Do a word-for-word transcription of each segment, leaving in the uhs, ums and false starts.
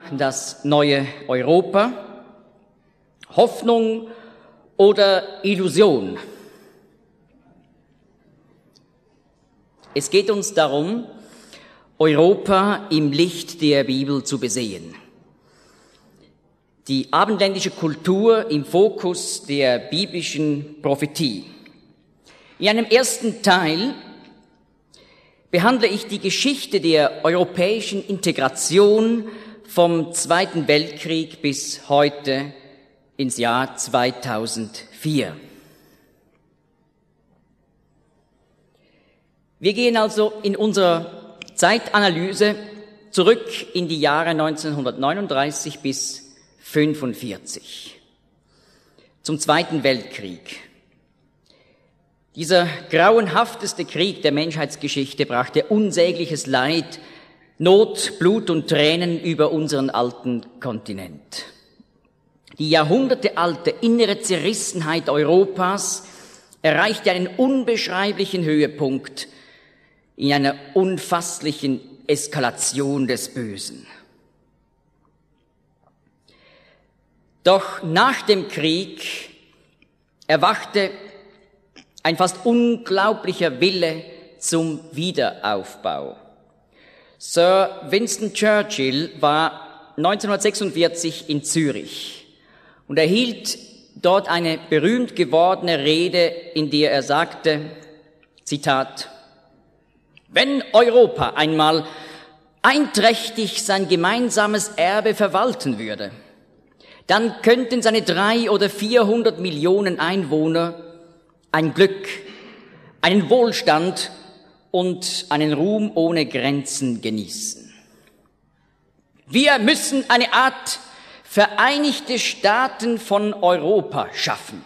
das neue Europa? Hoffnung oder Illusion? Es geht uns darum, Europa im Licht der Bibel zu besehen. Die abendländische Kultur im Fokus der biblischen Prophetie. In einem ersten Teil behandle ich die Geschichte der europäischen Integration vom Zweiten Weltkrieg bis heute ins Jahr zweitausendvier. Wir gehen also in unserer Zeitanalyse zurück in die Jahre neunzehnhundertneununddreißig bis fünfundvierzig, zum Zweiten Weltkrieg. Dieser grauenhafteste Krieg der Menschheitsgeschichte brachte unsägliches Leid, Not, Blut und Tränen über unseren alten Kontinent. Die jahrhundertealte innere Zerrissenheit Europas erreichte einen unbeschreiblichen Höhepunkt in einer unfasslichen Eskalation des Bösen. Doch nach dem Krieg erwachte ein fast unglaublicher Wille zum Wiederaufbau. Sir Winston Churchill war neunzehnhundertsechsundvierzig in Zürich und er hielt dort eine berühmt gewordene Rede, in der er sagte, Zitat, wenn Europa einmal einträchtig sein gemeinsames Erbe verwalten würde, dann könnten seine drei oder vierhundert Millionen Einwohner ein Glück, einen Wohlstand und einen Ruhm ohne Grenzen genießen. Wir müssen eine Art Vereinigte Staaten von Europa schaffen.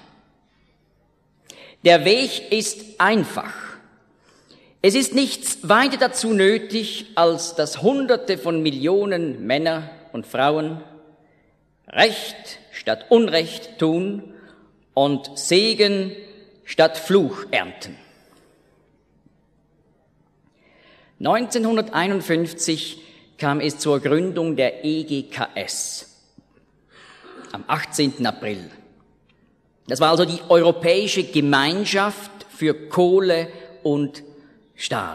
Der Weg ist einfach. Es ist nichts weiter dazu nötig, als dass Hunderte von Millionen Männer und Frauen Recht statt Unrecht tun und Segen statt Fluch ernten. neunzehnhunderteinundfünfzig kam es zur Gründung der E G K S am achtzehnten April. Das war also die Europäische Gemeinschaft für Kohle und Stahl.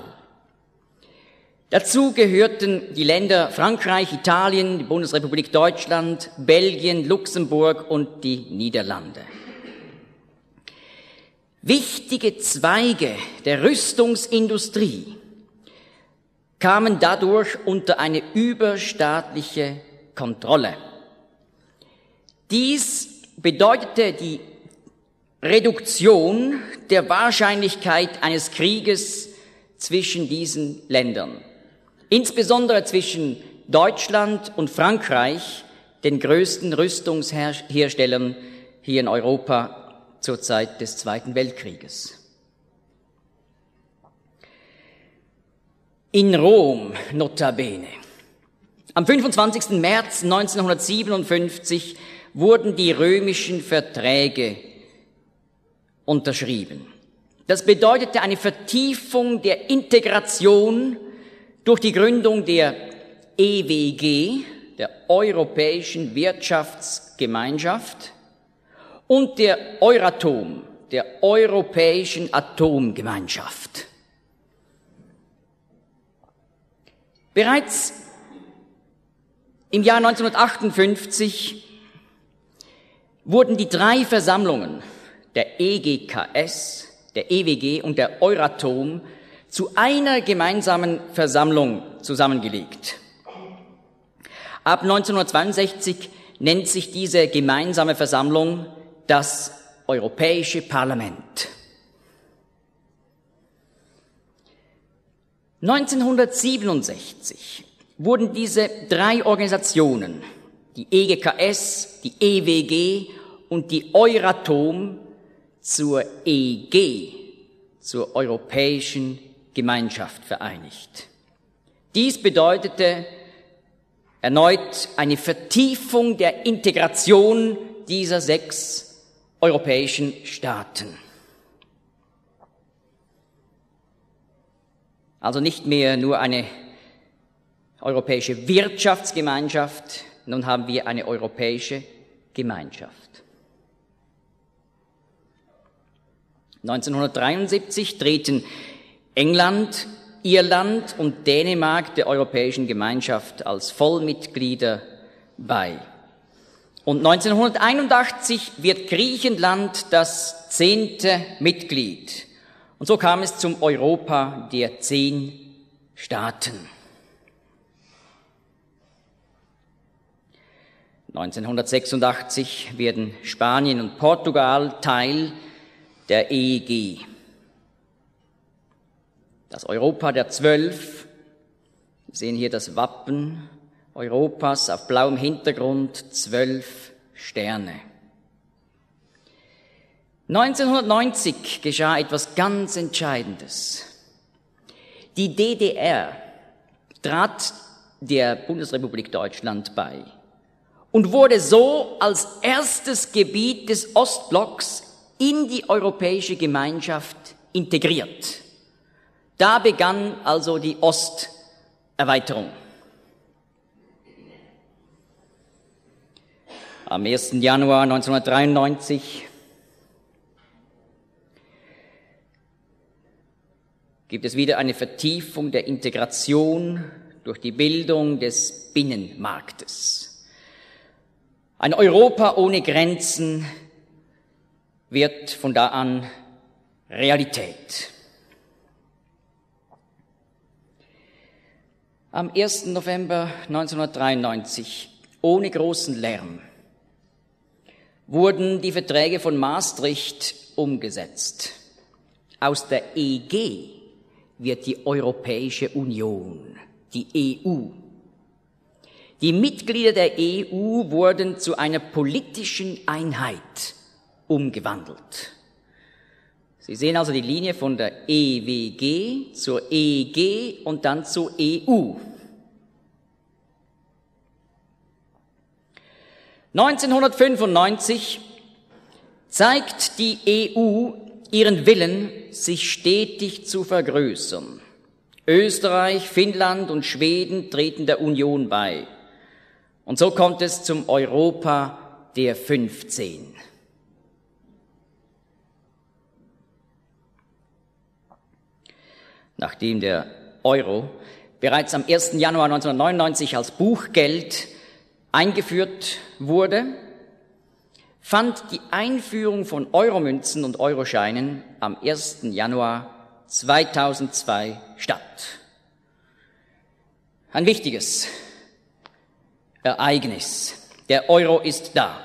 Dazu gehörten die Länder Frankreich, Italien, die Bundesrepublik Deutschland, Belgien, Luxemburg und die Niederlande. Wichtige Zweige der Rüstungsindustrie kamen dadurch unter eine überstaatliche Kontrolle. Dies bedeutete die Reduktion der Wahrscheinlichkeit eines Krieges zwischen diesen Ländern, insbesondere zwischen Deutschland und Frankreich, den größten Rüstungsherstellern hier in Europa zur Zeit des Zweiten Weltkrieges. In Rom, notabene. Am fünfundzwanzigsten März neunzehnhundertsiebenundfünfzig wurden die römischen Verträge unterschrieben. Das bedeutete eine Vertiefung der Integration durch die Gründung der E W G, der Europäischen Wirtschaftsgemeinschaft, und der Euratom, der Europäischen Atomgemeinschaft. Bereits im Jahr neunzehnhundertachtundfünfzig wurden die drei Versammlungen der E G K S, der E W G und der Euratom zu einer gemeinsamen Versammlung zusammengelegt. Ab neunzehnhundertzweiundsechzig nennt sich diese gemeinsame Versammlung das Europäische Parlament. neunzehnhundertsiebenundsechzig wurden diese drei Organisationen, die E G K S, die E W G und die Euratom, zur E G, zur Europäischen Gemeinschaft vereinigt. Dies bedeutete erneut eine Vertiefung der Integration dieser sechs europäischen Staaten. Also nicht mehr nur eine europäische Wirtschaftsgemeinschaft, nun haben wir eine europäische Gemeinschaft. neunzehnhundertdreiundsiebzig treten England, Irland und Dänemark der Europäischen Gemeinschaft als Vollmitglieder bei. Und neunzehnhunderteinundachtzig wird Griechenland das zehnte Mitglied. Und so kam es zum Europa der zehn Staaten. neunzehnhundertsechsundachtzig werden Spanien und Portugal Teil der E E G. Das Europa der Zwölf, wir sehen hier das Wappen Europas auf blauem Hintergrund, zwölf Sterne. neunzehnhundertneunzig geschah etwas ganz Entscheidendes. Die D D R trat der Bundesrepublik Deutschland bei und wurde so als erstes Gebiet des Ostblocks in die europäische Gemeinschaft integriert. Da begann also die Osterweiterung. Am ersten Januar neunzehnhundertdreiundneunzig gibt es wieder eine Vertiefung der Integration durch die Bildung des Binnenmarktes. Ein Europa ohne Grenzen wird von da an Realität. Am ersten November neunzehnhundertdreiundneunzig, ohne großen Lärm, wurden die Verträge von Maastricht umgesetzt. Aus der E G wird die Europäische Union, die E U. Die Mitglieder der E U wurden zu einer politischen Einheit umgewandelt. Sie sehen also die Linie von der E W G zur E G und dann zur E U. neunzehnhundertfünfundneunzig zeigt die E U ihren Willen, sich stetig zu vergrößern. Österreich, Finnland und Schweden treten der Union bei. Und so kommt es zum Europa der fünfzehn. Nachdem der Euro bereits am ersten Januar neunzehnhundertneunundneunzig als Buchgeld eingeführt wurde, fand die Einführung von Euromünzen und Euroscheinen am ersten Januar zweitausendzwei statt. Ein wichtiges Ereignis. Der Euro ist da.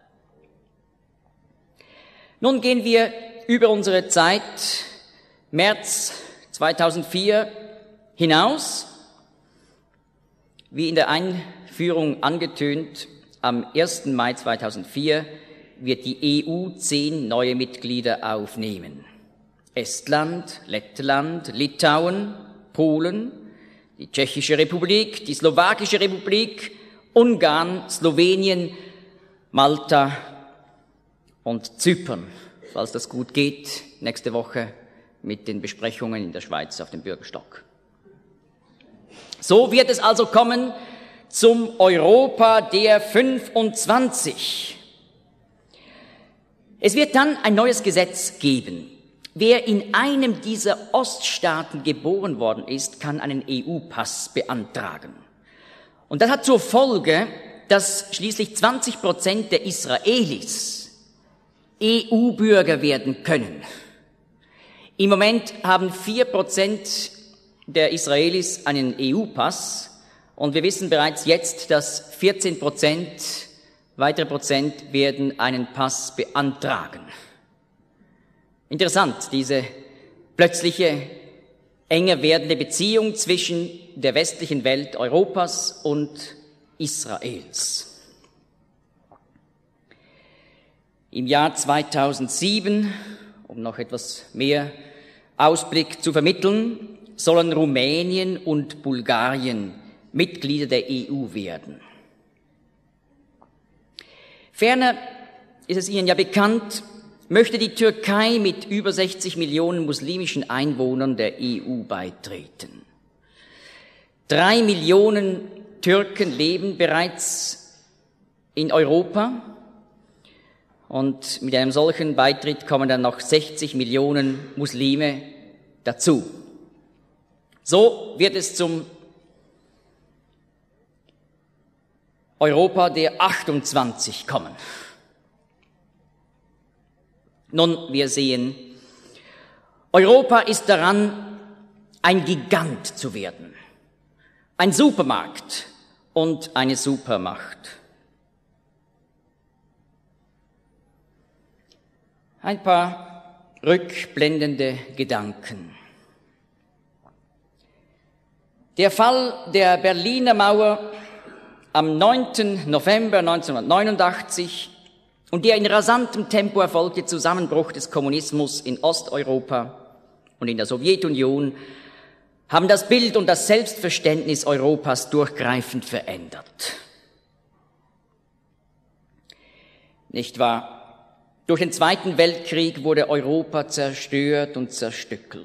Nun gehen wir über unsere Zeit März zweitausendvier hinaus. Wie in der Einführung angetönt, am ersten Mai zweitausendvier wird die E U zehn neue Mitglieder aufnehmen. Estland, Lettland, Litauen, Polen, die Tschechische Republik, die Slowakische Republik, Ungarn, Slowenien, Malta und Zypern, falls das gut geht, nächste Woche mit den Besprechungen in der Schweiz auf dem Bürgerstock. So wird es also kommen zum Europa der fünfundzwanzig. Es wird dann ein neues Gesetz geben. Wer in einem dieser Oststaaten geboren worden ist, kann einen E U-Pass beantragen. Und das hat zur Folge, dass schließlich zwanzig Prozent der Israelis E U-Bürger werden können. Im Moment haben vier Prozent der Israelis einen E U-Pass und wir wissen bereits jetzt, dass vierzehn Prozent, weitere Prozent werden einen Pass beantragen. Interessant, diese plötzliche enger werdende Beziehung zwischen der westlichen Welt Europas und Israels. Im Jahr zweitausendsieben, um noch etwas mehr Ausblick zu vermitteln, sollen Rumänien und Bulgarien Mitglieder der E U werden. Ferner ist es Ihnen ja bekannt, möchte die Türkei mit über sechzig Millionen muslimischen Einwohnern der E U beitreten. Drei Millionen Türken leben bereits in Europa. Und mit einem solchen Beitritt kommen dann noch sechzig Millionen Muslime dazu. So wird es zum Europa der achtundzwanzig kommen. Nun, wir sehen, Europa ist daran, ein Gigant zu werden, ein Supermarkt und eine Supermacht. Ein paar rückblendende Gedanken. Der Fall der Berliner Mauer am neunten November neunzehnhundertneunundachtzig und der in rasantem Tempo erfolgte Zusammenbruch des Kommunismus in Osteuropa und in der Sowjetunion haben das Bild und das Selbstverständnis Europas durchgreifend verändert. Nicht wahr? Durch den Zweiten Weltkrieg wurde Europa zerstört und zerstückelt.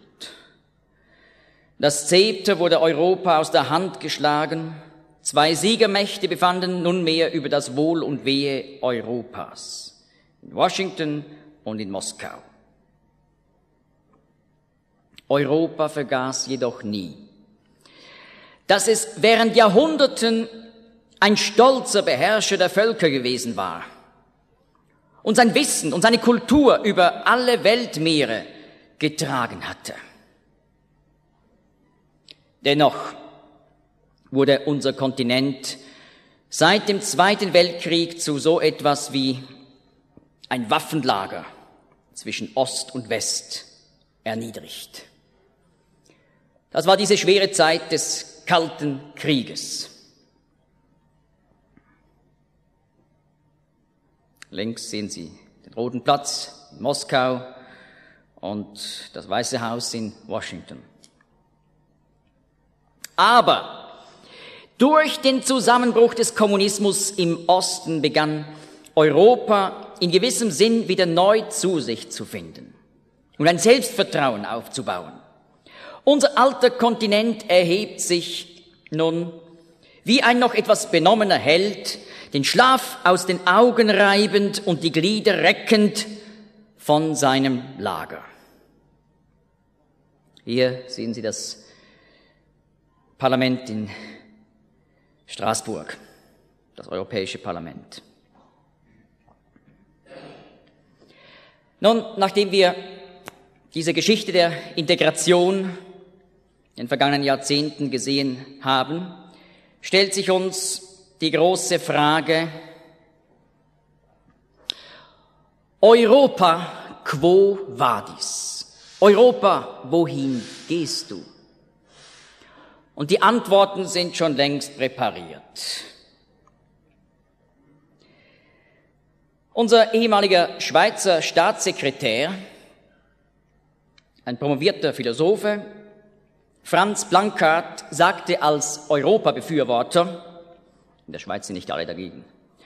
Das Zepter wurde Europa aus der Hand geschlagen. Zwei Siegermächte befanden nunmehr über das Wohl und Wehe Europas, in Washington und in Moskau. Europa vergaß jedoch nie, dass es während Jahrhunderten ein stolzer Beherrscher der Völker gewesen war und sein Wissen und seine Kultur über alle Weltmeere getragen hatte. Dennoch wurde unser Kontinent seit dem Zweiten Weltkrieg zu so etwas wie ein Waffenlager zwischen Ost und West erniedrigt. Das war diese schwere Zeit des Kalten Krieges. Links sehen Sie den Roten Platz in Moskau und das Weiße Haus in Washington. Aber durch den Zusammenbruch des Kommunismus im Osten begann Europa in gewissem Sinn wieder neu zu sich zu finden und ein Selbstvertrauen aufzubauen. Unser alter Kontinent erhebt sich nun wie ein noch etwas benommener Held, den Schlaf aus den Augen reibend und die Glieder reckend von seinem Lager. Hier sehen Sie das Parlament in Straßburg, das Europäische Parlament. Nun, nachdem wir diese Geschichte der Integration in den vergangenen Jahrzehnten gesehen haben, stellt sich uns die große Frage: Europa, quo vadis? Europa, wohin gehst du? Und die Antworten sind schon längst präpariert. Unser ehemaliger Schweizer Staatssekretär, ein promovierter Philosophe, Franz Blanckart, sagte als Europabefürworter, in der Schweiz sind nicht alle dagegen,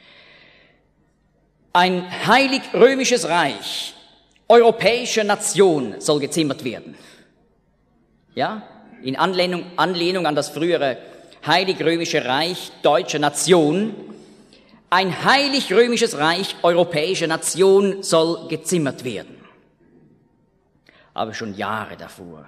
ein heilig-römisches Reich europäischer Nation soll gezimmert werden. Ja? In Anlehnung, Anlehnung an das frühere Heilig-Römische Reich deutscher Nation. Ein Heilig-Römisches Reich europäischer Nation soll gezimmert werden. Aber schon Jahre davor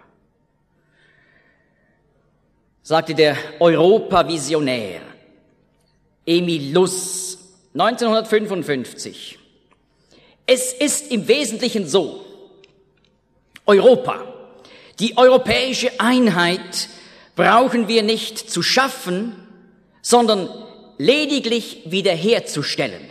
sagte der Europavisionär Emil Luss neunzehnhundertfünfundfünfzig, es ist im Wesentlichen so, Europa, die europäische Einheit brauchen wir nicht zu schaffen, sondern lediglich wiederherzustellen.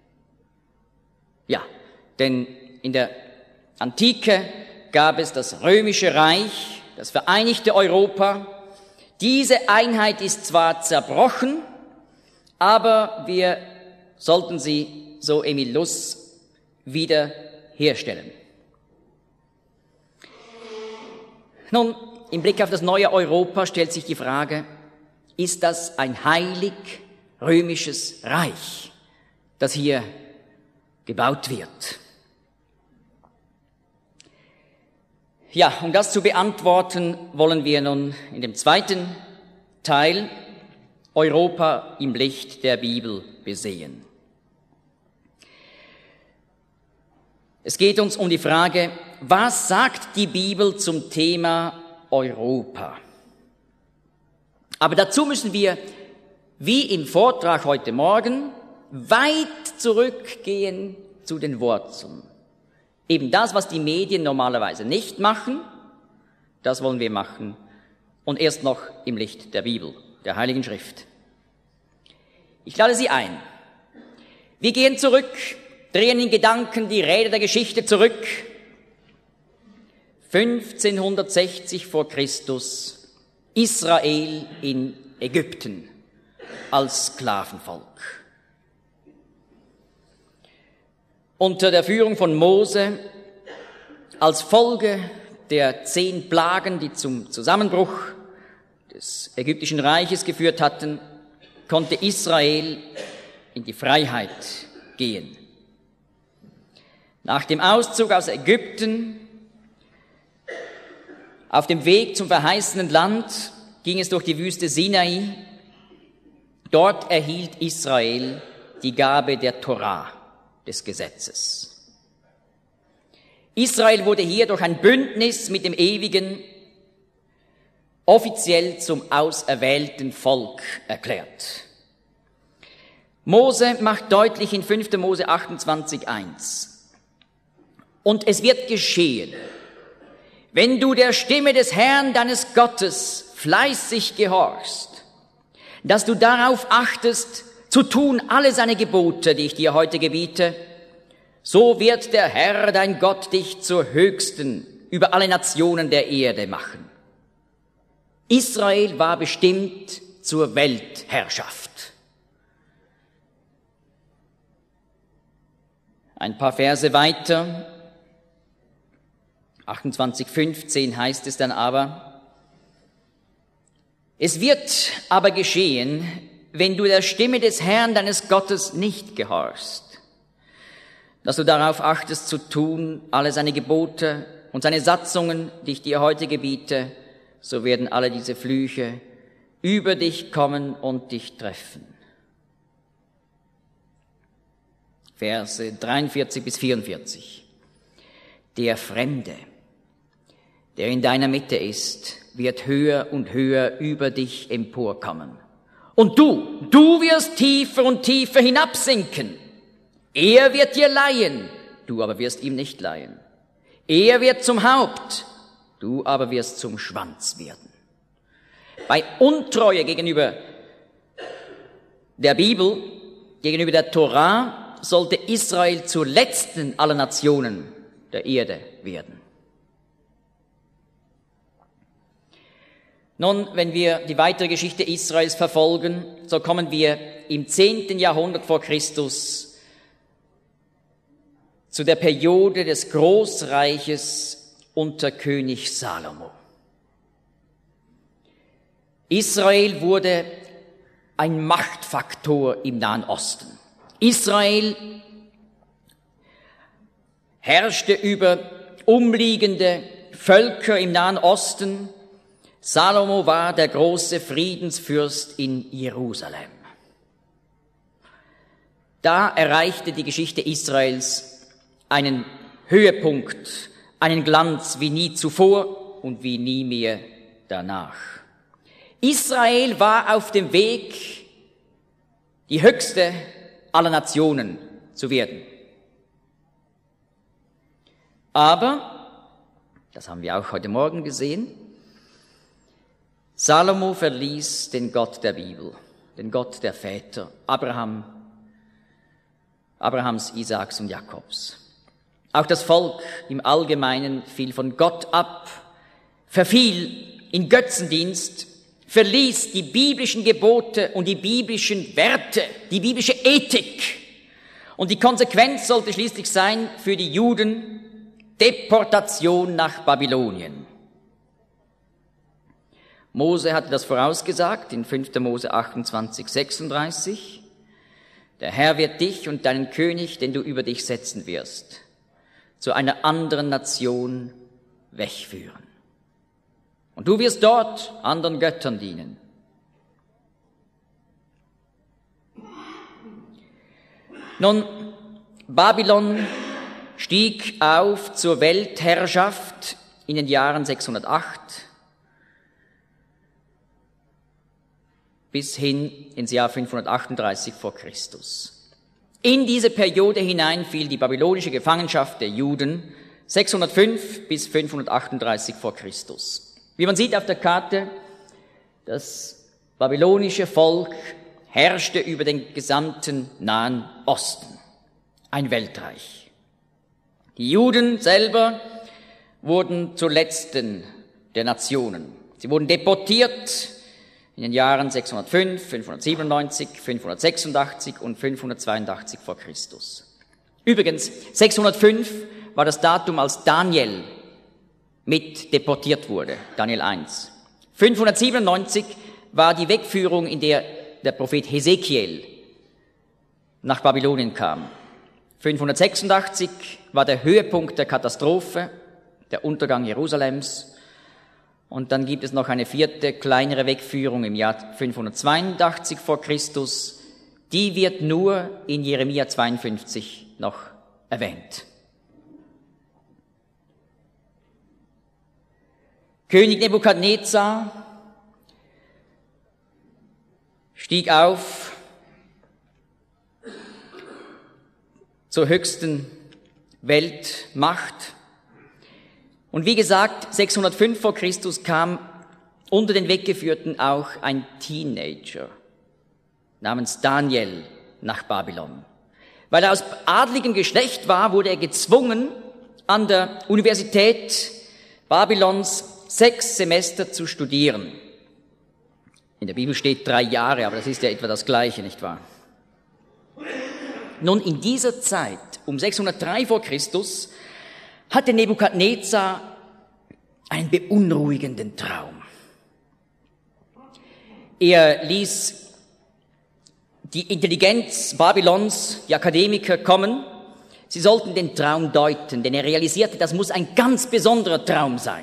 Ja, denn in der Antike gab es das Römische Reich, das vereinigte Europa. Diese Einheit ist zwar zerbrochen, aber wir sollten sie, so Emil Luss, wiederherstellen. Nun, im Blick auf das neue Europa stellt sich die Frage, ist das ein heilig-römisches Reich, das hier gebaut wird? Ja, um das zu beantworten, wollen wir nun in dem zweiten Teil Europa im Licht der Bibel besehen. Es geht uns um die Frage, was sagt die Bibel zum Thema Europa? Aber dazu müssen wir, wie im Vortrag heute Morgen, weit zurückgehen zu den Wurzeln. Eben das, was die Medien normalerweise nicht machen, das wollen wir machen. Und erst noch im Licht der Bibel, der Heiligen Schrift. Ich lade Sie ein. Wir gehen zurück, drehen in Gedanken die Räder der Geschichte zurück. fünfzehnhundertsechzig vor Christus, Israel in Ägypten als Sklavenvolk. Unter der Führung von Mose, als Folge der zehn Plagen, die zum Zusammenbruch des ägyptischen Reiches geführt hatten, konnte Israel in die Freiheit gehen. Nach dem Auszug aus Ägypten, auf dem Weg zum verheißenen Land, ging es durch die Wüste Sinai. Dort erhielt Israel die Gabe der Torah, des Gesetzes. Israel wurde hier durch ein Bündnis mit dem Ewigen offiziell zum auserwählten Volk erklärt. Mose macht deutlich in fünfter Mose achtundzwanzig eins: Und es wird geschehen, wenn du der Stimme des Herrn deines Gottes fleißig gehorchst, dass du darauf achtest, zu tun alle seine Gebote, die ich dir heute gebiete, so wird der Herr, dein Gott, dich zur Höchsten über alle Nationen der Erde machen. Israel war bestimmt zur Weltherrschaft. Ein paar Verse weiter, achtundzwanzig fünfzehn heißt es dann aber: Es wird aber geschehen, wenn du der Stimme des Herrn deines Gottes nicht gehorchst, dass du darauf achtest zu tun, alle seine Gebote und seine Satzungen, die ich dir heute gebiete, so werden alle diese Flüche über dich kommen und dich treffen. Verse dreiundvierzig bis vierundvierzig. Der Fremde, der in deiner Mitte ist, wird höher und höher über dich emporkommen. Und du, du wirst tiefer und tiefer hinabsinken. Er wird dir leihen, du aber wirst ihm nicht leihen. Er wird zum Haupt, du aber wirst zum Schwanz werden. Bei Untreue gegenüber der Bibel, gegenüber der Torah, sollte Israel zur letzten aller Nationen der Erde werden. Nun, wenn wir die weitere Geschichte Israels verfolgen, so kommen wir im zehnten Jahrhundert vor Christus zu der Periode des Großreiches unter König Salomo. Israel wurde ein Machtfaktor im Nahen Osten. Israel herrschte über umliegende Völker im Nahen Osten. Salomo war der große Friedensfürst in Jerusalem. Da erreichte die Geschichte Israels einen Höhepunkt, einen Glanz wie nie zuvor und wie nie mehr danach. Israel war auf dem Weg, die höchste aller Nationen zu werden. Aber, das haben wir auch heute Morgen gesehen, Salomo verließ den Gott der Bibel, den Gott der Väter, Abraham, Abrahams, Isaaks und Jakobs. Auch das Volk im Allgemeinen fiel von Gott ab, verfiel in Götzendienst, verließ die biblischen Gebote und die biblischen Werte, die biblische Ethik. Und die Konsequenz sollte schließlich sein für die Juden Deportation nach Babylonien. Mose hatte das vorausgesagt in fünfter Mose achtundzwanzig sechsunddreißig. Der Herr wird dich und deinen König, den du über dich setzen wirst, zu einer anderen Nation wegführen. Und du wirst dort anderen Göttern dienen. Nun, Babylon stieg auf zur Weltherrschaft in den Jahren sechshundertacht bis hin ins Jahr fünfhundertachtunddreißig vor Christus. In diese Periode hinein fiel die babylonische Gefangenschaft der Juden sechshundertfünf bis fünfhundertachtunddreißig vor Christus. Wie man sieht auf der Karte, das babylonische Volk herrschte über den gesamten Nahen Osten. Ein Weltreich. Die Juden selber wurden zur letzten der Nationen. Sie wurden deportiert in den Jahren sechshundertfünf, fünfhundertsiebenundneunzig, fünfhundertsechsundachtzig und fünfhundertzweiundachtzig vor Christus. Übrigens, sechshundertfünf war das Datum, als Daniel mit deportiert wurde, Daniel eins. fünfhundertsiebenundneunzig war die Wegführung, in der der Prophet Hesekiel nach Babylonien kam. fünfhundertsechsundachtzig war der Höhepunkt der Katastrophe, der Untergang Jerusalems. Und dann gibt es noch eine vierte, kleinere Wegführung im Jahr fünfhundertzweiundachtzig vor Christus. Die wird nur in Jeremia zweiundfünfzig noch erwähnt. König Nebukadnezar stieg auf zur höchsten Weltmacht. Und wie gesagt, sechshundertfünf vor Christus kam unter den Weggeführten auch ein Teenager namens Daniel nach Babylon. Weil er aus adligem Geschlecht war, wurde er gezwungen, an der Universität Babylons sechs Semester zu studieren. In der Bibel steht drei Jahre, aber das ist ja etwa das Gleiche, nicht wahr? Nun, in dieser Zeit, um sechshundertdrei vor Christus, hatte Nebukadnezar einen beunruhigenden Traum. Er ließ die Intelligenz Babylons, die Akademiker, kommen. Sie sollten den Traum deuten, denn er realisierte, das muss ein ganz besonderer Traum sein.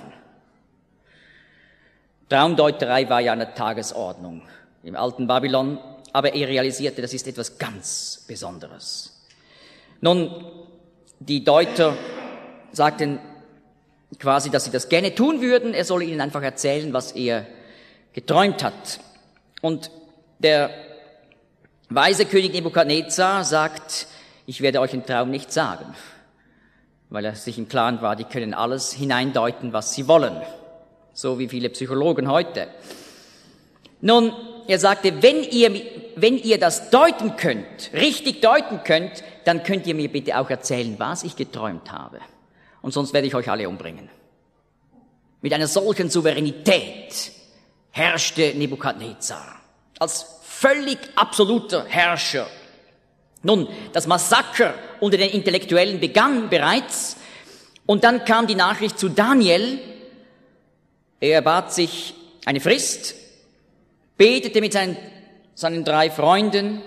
Traumdeuterei war ja an der Tagesordnung im alten Babylon, aber er realisierte, das ist etwas ganz Besonderes. Nun, die Deuter sagten quasi, dass sie das gerne tun würden. Er solle ihnen einfach erzählen, was er geträumt hat. Und der weise König Nebukadnezar sagt, ich werde euch den Traum nicht sagen, weil er sich im Klaren war, die können alles hineindeuten, was sie wollen. So wie viele Psychologen heute. Nun, er sagte, wenn ihr, wenn ihr das deuten könnt, richtig deuten könnt, dann könnt ihr mir bitte auch erzählen, was ich geträumt habe. Und sonst werde ich euch alle umbringen. Mit einer solchen Souveränität herrschte Nebukadnezar. Als völlig absoluter Herrscher. Nun, das Massaker unter den Intellektuellen begann bereits. Und dann kam die Nachricht zu Daniel. Er bat sich eine Frist, betete mit seinen, seinen drei Freunden.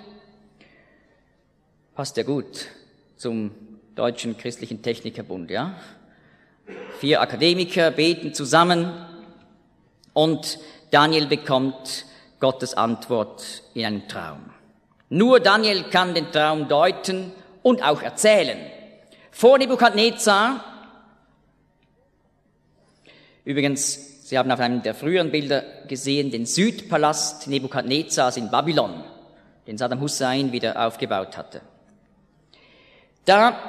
Passt ja gut zum Deutschen Christlichen Technikerbund, ja? Vier Akademiker beten zusammen und Daniel bekommt Gottes Antwort in einem Traum. Nur Daniel kann den Traum deuten und auch erzählen. Vor Nebukadnezar, übrigens, Sie haben auf einem der früheren Bilder gesehen, den Südpalast Nebukadnezars in Babylon, den Saddam Hussein wieder aufgebaut hatte. Da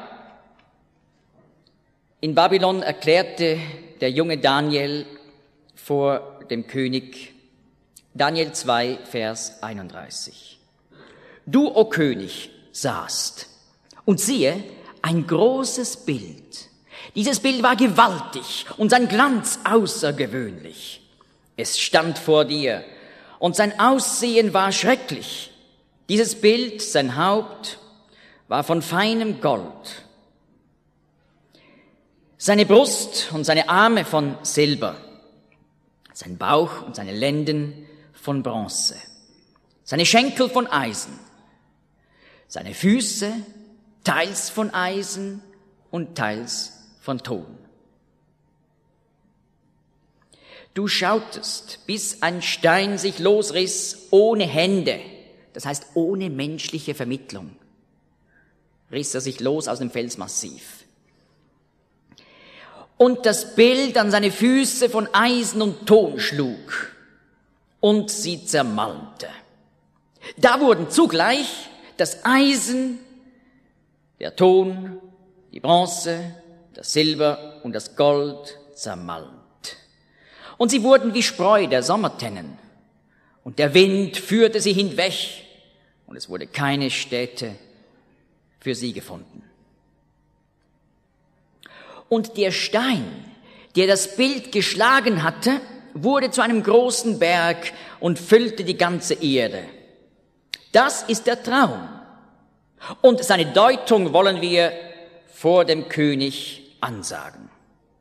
in Babylon erklärte der junge Daniel vor dem König, Daniel zwei, Vers einunddreißig. Du, o König, sahst und siehe ein großes Bild. Dieses Bild war gewaltig und sein Glanz außergewöhnlich. Es stand vor dir und sein Aussehen war schrecklich. Dieses Bild, sein Haupt, war von feinem Gold. Seine Brust und seine Arme von Silber. Sein Bauch und seine Lenden von Bronze. Seine Schenkel von Eisen. Seine Füße teils von Eisen und teils von Ton. Du schautest, bis ein Stein sich losriss ohne Hände, das heißt ohne menschliche Vermittlung, riss er sich los aus dem Felsmassiv. und das Bild an seine Füße von Eisen und Ton schlug und sie zermalmte. Da wurden zugleich das Eisen, der Ton, die Bronze, das Silber und das Gold zermalmt. Und sie wurden wie Spreu der Sommertennen. Und der Wind führte sie hinweg, und es wurde keine Stätte für sie gefunden. Und der Stein, der das Bild geschlagen hatte, wurde zu einem großen Berg und füllte die ganze Erde. Das ist der Traum. Und seine Deutung wollen wir vor dem König ansagen.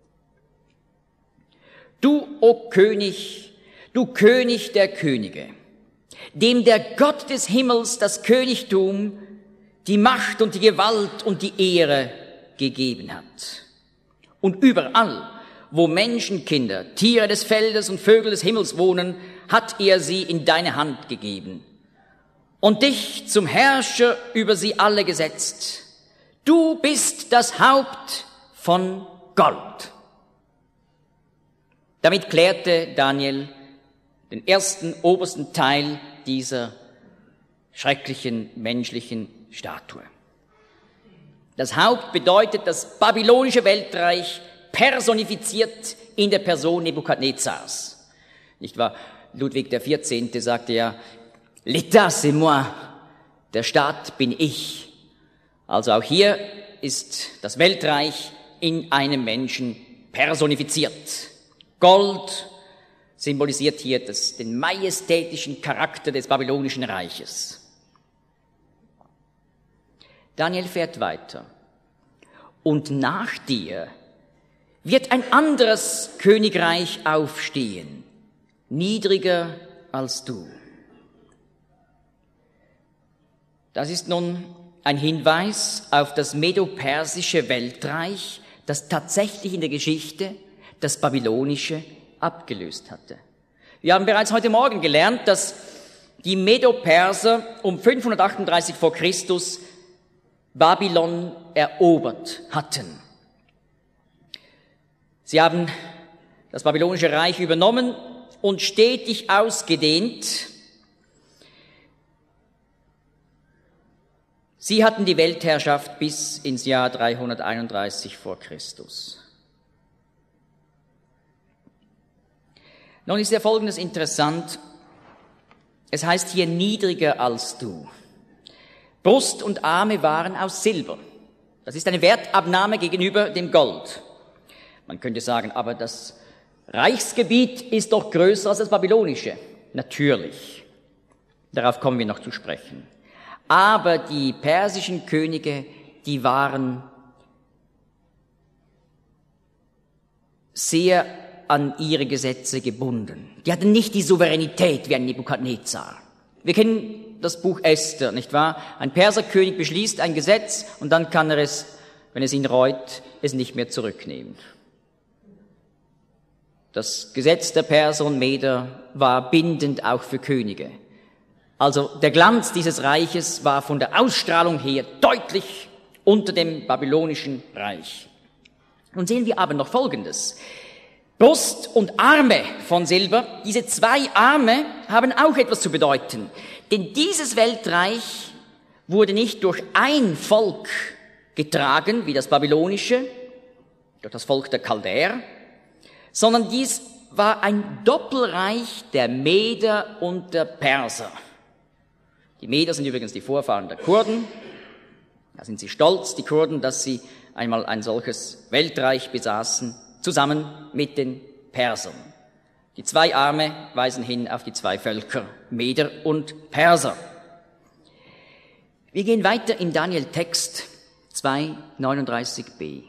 Du, o König, du König der Könige, dem der Gott des Himmels das Königtum, die Macht und die Gewalt und die Ehre gegeben hat. Und überall, wo Menschenkinder, Tiere des Feldes und Vögel des Himmels wohnen, hat er sie in deine Hand gegeben und dich zum Herrscher über sie alle gesetzt. Du bist das Haupt von Gold. Damit klärte Daniel den ersten, obersten Teil dieser schrecklichen menschlichen Statue. Das Haupt bedeutet das babylonische Weltreich personifiziert in der Person Nebukadnezars. Nicht wahr? Ludwig der Vierzehnte sagte ja, L'État c'est moi, der Staat bin ich. Also auch hier ist das Weltreich in einem Menschen personifiziert. Gold symbolisiert hier das, den majestätischen Charakter des babylonischen Reiches. Daniel fährt weiter. Und nach dir wird ein anderes Königreich aufstehen, niedriger als du. Das ist nun ein Hinweis auf das medo-persische Weltreich, das tatsächlich in der Geschichte das babylonische abgelöst hatte. Wir haben bereits heute Morgen gelernt, dass die Medo-Perser um fünfhundertachtunddreißig vor Christus Babylon erobert hatten. Sie haben das babylonische Reich übernommen und stetig ausgedehnt. Sie hatten die Weltherrschaft bis ins Jahr dreihunderteinunddreißig vor Christus. Nun ist ja Folgendes interessant. Es heißt hier niedriger als du. Brust und Arme waren aus Silber. Das ist eine Wertabnahme gegenüber dem Gold. Man könnte sagen, aber das Reichsgebiet ist doch größer als das babylonische. Natürlich. Darauf kommen wir noch zu sprechen. Aber die persischen Könige, die waren sehr an ihre Gesetze gebunden. Die hatten nicht die Souveränität wie ein Nebukadnezar. Wir kennen das Buch Esther, nicht wahr? Ein Perserkönig beschließt ein Gesetz und dann kann er es, wenn es ihn reut, es nicht mehr zurücknehmen. Das Gesetz der Perser und Meder war bindend auch für Könige. Also der Glanz dieses Reiches war von der Ausstrahlung her deutlich unter dem babylonischen Reich. Nun sehen wir aber noch Folgendes. Brust und Arme von Silber, diese zwei Arme haben auch etwas zu bedeuten. Denn dieses Weltreich wurde nicht durch ein Volk getragen, wie das babylonische, durch das Volk der Chaldäer, sondern dies war ein Doppelreich der Meder und der Perser. Die Meder sind übrigens die Vorfahren der Kurden. Da sind sie stolz, die Kurden, dass sie einmal ein solches Weltreich besaßen, zusammen mit den Persern. Die zwei Arme weisen hin auf die zwei Völker, Meder und Perser. Wir gehen weiter in Daniel Text zwei neununddreißig b.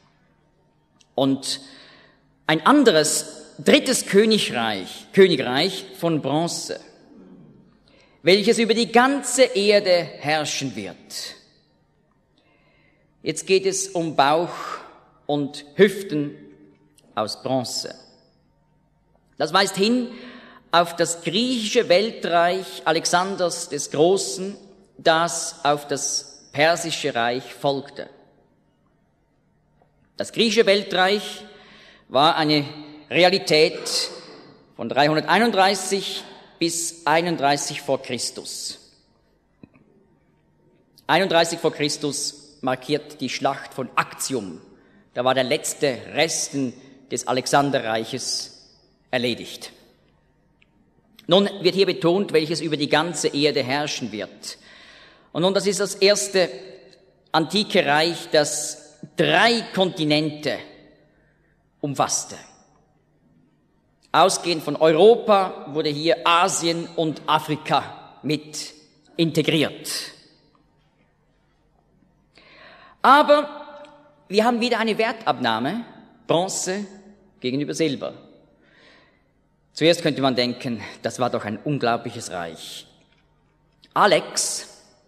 Und ein anderes, drittes Königreich, Königreich von Bronze, welches über die ganze Erde herrschen wird. Jetzt geht es um Bauch und Hüften aus Bronze. Das weist hin auf das griechische Weltreich Alexanders des Großen, das auf das persische Reich folgte. Das griechische Weltreich war eine Realität von dreihunderteinunddreißig bis einunddreißig vor Christus. einunddreißig vor Christus markiert die Schlacht von Actium. Da war der letzte Resten des Alexanderreiches erledigt. Nun wird hier betont, welches über die ganze Erde herrschen wird. Und nun, das ist das erste antike Reich, das drei Kontinente umfasste. Ausgehend von Europa wurde hier Asien und Afrika mit integriert. Aber wir haben wieder eine Wertabnahme, Bronze gegenüber Silber. Zuerst könnte man denken, das war doch ein unglaubliches Reich. Alex,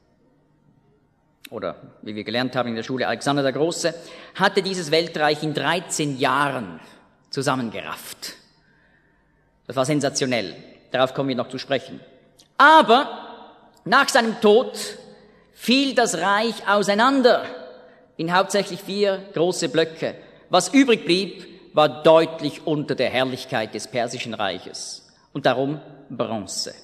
oder wie wir gelernt haben in der Schule, Alexander der Große, hatte dieses Weltreich in dreizehn Jahren zusammengerafft. Das war sensationell. Darauf kommen wir noch zu sprechen. Aber nach seinem Tod fiel das Reich auseinander in hauptsächlich vier große Blöcke. Was übrig blieb, war deutlich unter der Herrlichkeit des Persischen Reiches und darum Bronze.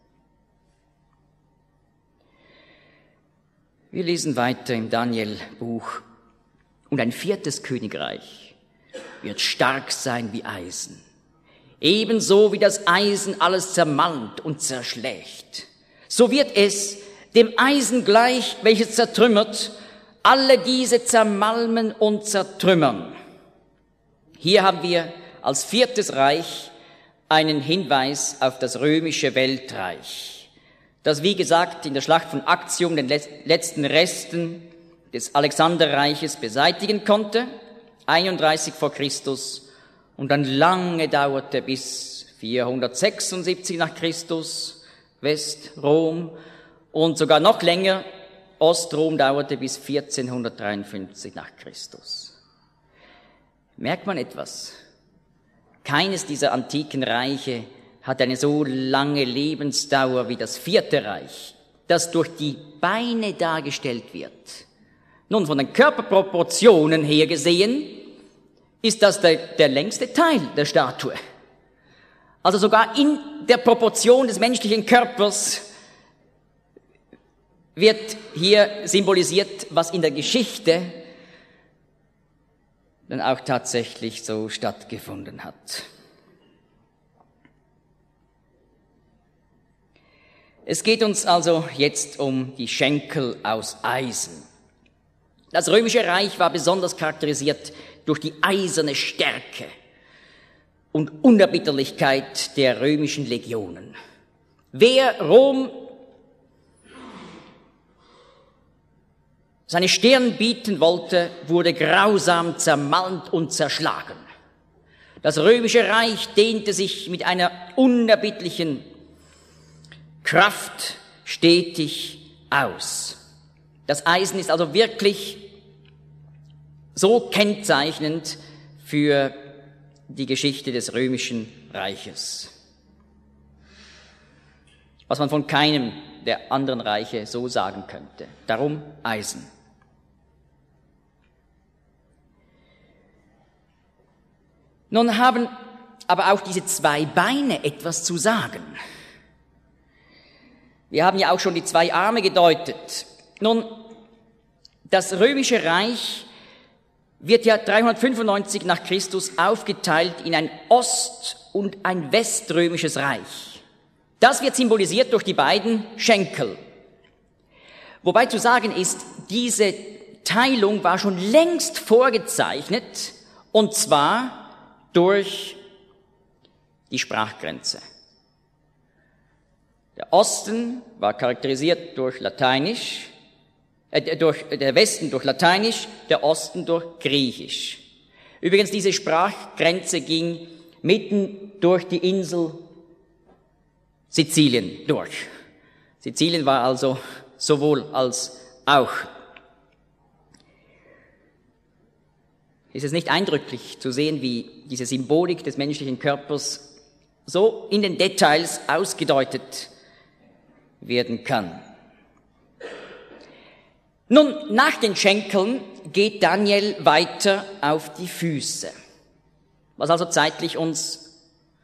Wir lesen weiter im Daniel-Buch. Und ein viertes Königreich wird stark sein wie Eisen, ebenso wie das Eisen alles zermalmt und zerschlägt. So wird es dem Eisen gleich, welches zertrümmert, alle diese zermalmen und zertrümmern. Hier haben wir als viertes Reich einen Hinweis auf das römische Weltreich, das, wie gesagt, in der Schlacht von Actium den letzten Resten des Alexanderreiches beseitigen konnte, einunddreißig vor Christus, und dann lange dauerte bis vierhundertsechsundsiebzig nach Christus, Westrom, und sogar noch länger, Ostrom dauerte bis vierzehnhundertdreiundfünfzig nach Christus. Merkt man etwas? Keines dieser antiken Reiche hat eine so lange Lebensdauer wie das vierte Reich, das durch die Beine dargestellt wird. Nun, von den Körperproportionen her gesehen, ist das der, der längste Teil der Statue. Also sogar in der Proportion des menschlichen Körpers wird hier symbolisiert, was in der Geschichte dann auch tatsächlich so stattgefunden hat. Es geht uns also jetzt um die Schenkel aus Eisen. Das Römische Reich war besonders charakterisiert durch die eiserne Stärke und Unerbitterlichkeit der römischen Legionen. Wer Rom seine Stirn bieten wollte, wurde grausam zermalmt und zerschlagen. Das Römische Reich dehnte sich mit einer unerbittlichen Kraft stetig aus. Das Eisen ist also wirklich so kennzeichnend für die Geschichte des Römischen Reiches, was man von keinem der anderen Reiche so sagen könnte. Darum Eisen. Nun haben aber auch diese zwei Beine etwas zu sagen. Wir haben ja auch schon die zwei Arme gedeutet. Nun, das Römische Reich wird ja dreihundertfünfundneunzig nach Christus aufgeteilt in ein ost- und ein weströmisches Reich. Das wird symbolisiert durch die beiden Schenkel. Wobei zu sagen ist, diese Teilung war schon längst vorgezeichnet, und zwar durch die Sprachgrenze. Der Osten war charakterisiert durch Lateinisch, äh, durch, der Westen durch Lateinisch, der Osten durch Griechisch. Übrigens, diese Sprachgrenze ging mitten durch die Insel Sizilien durch. Sizilien war also sowohl als auch. Ist es nicht eindrücklich zu sehen, wie diese Symbolik des menschlichen Körpers so in den Details ausgedeutet werden kann? Nun, nach den Schenkeln geht Daniel weiter auf die Füße. was also zeitlich uns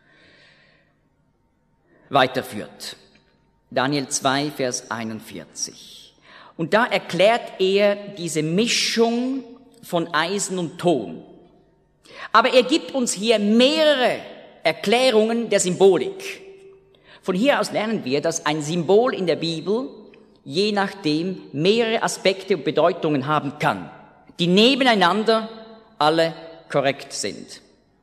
weiterführt. Daniel zwei, Vers einundvierzig. Und da erklärt er diese Mischung von Eisen und Ton. Aber er gibt uns hier mehrere Erklärungen der Symbolik. Von hier aus lernen wir, dass ein Symbol in der Bibel je nachdem mehrere Aspekte und Bedeutungen haben kann, die nebeneinander alle korrekt sind.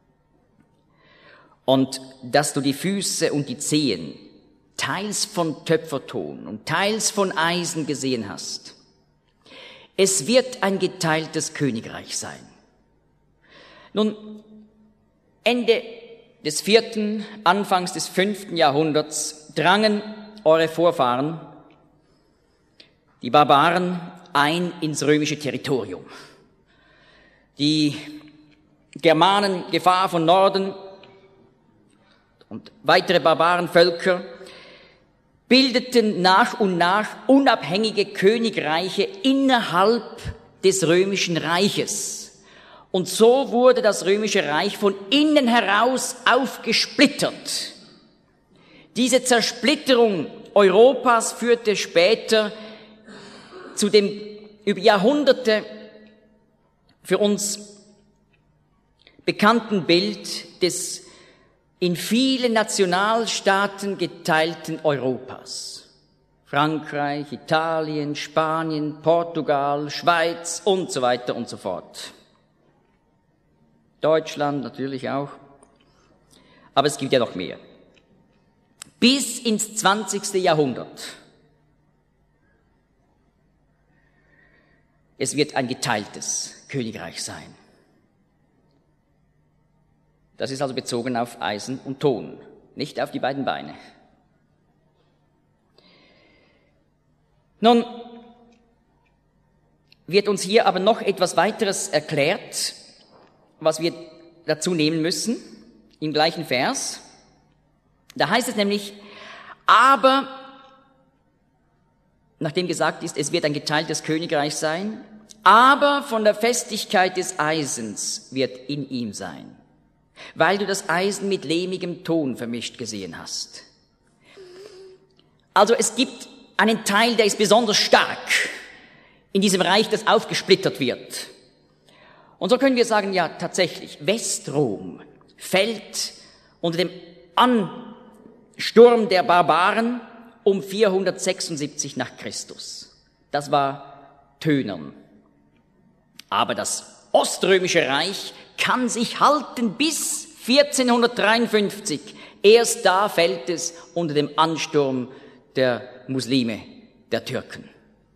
Und dass du die Füße und die Zehen teils von Töpferton und teils von Eisen gesehen hast. Es wird ein geteiltes Königreich sein. Nun, Ende des vierten, Anfangs des fünften Jahrhunderts drangen eure Vorfahren, die Barbaren, ein ins römische Territorium. Die Germanen, Gefahr von Norden und weitere Barbarenvölker bildeten nach und nach unabhängige Königreiche innerhalb des römischen Reiches. Und so wurde das römische Reich von innen heraus aufgesplittert. Diese Zersplitterung Europas führte später zu dem über Jahrhunderte für uns bekannten Bild des in viele Nationalstaaten geteilten Europas. Frankreich, Italien, Spanien, Portugal, Schweiz und so weiter und so fort. Deutschland natürlich auch. Aber es gibt ja noch mehr. Bis ins zwanzigste Jahrhundert. Es wird ein geteiltes Königreich sein. Das ist also bezogen auf Eisen und Ton, nicht auf die beiden Beine. Nun wird uns hier aber noch etwas weiteres erklärt, was wir dazu nehmen müssen, im gleichen Vers. Da heißt es nämlich, aber, nachdem gesagt ist, es wird ein geteiltes Königreich sein, aber von der Festigkeit des Eisens wird in ihm sein, weil du das Eisen mit lehmigem Ton vermischt gesehen hast. Also es gibt einen Teil, der ist besonders stark in diesem Reich, das aufgesplittert wird. Und so können wir sagen, ja, tatsächlich, Westrom fällt unter dem Ansturm der Barbaren um vierhundertsechsundsiebzig nach Christus. Das war Tönern. Aber das Oströmische Reich kann sich halten bis vierzehnhundertdreiundfünfzig. Erst da fällt es unter dem Ansturm der Muslime, der Türken.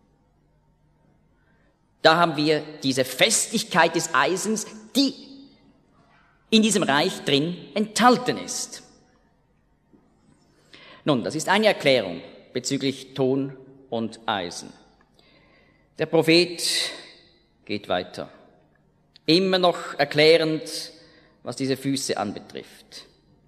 Da haben wir diese Festigkeit des Eisens, die in diesem Reich drin enthalten ist. Nun, das ist eine Erklärung bezüglich Ton und Eisen. Der Prophet geht weiter, immer noch erklärend, was diese Füße anbetrifft.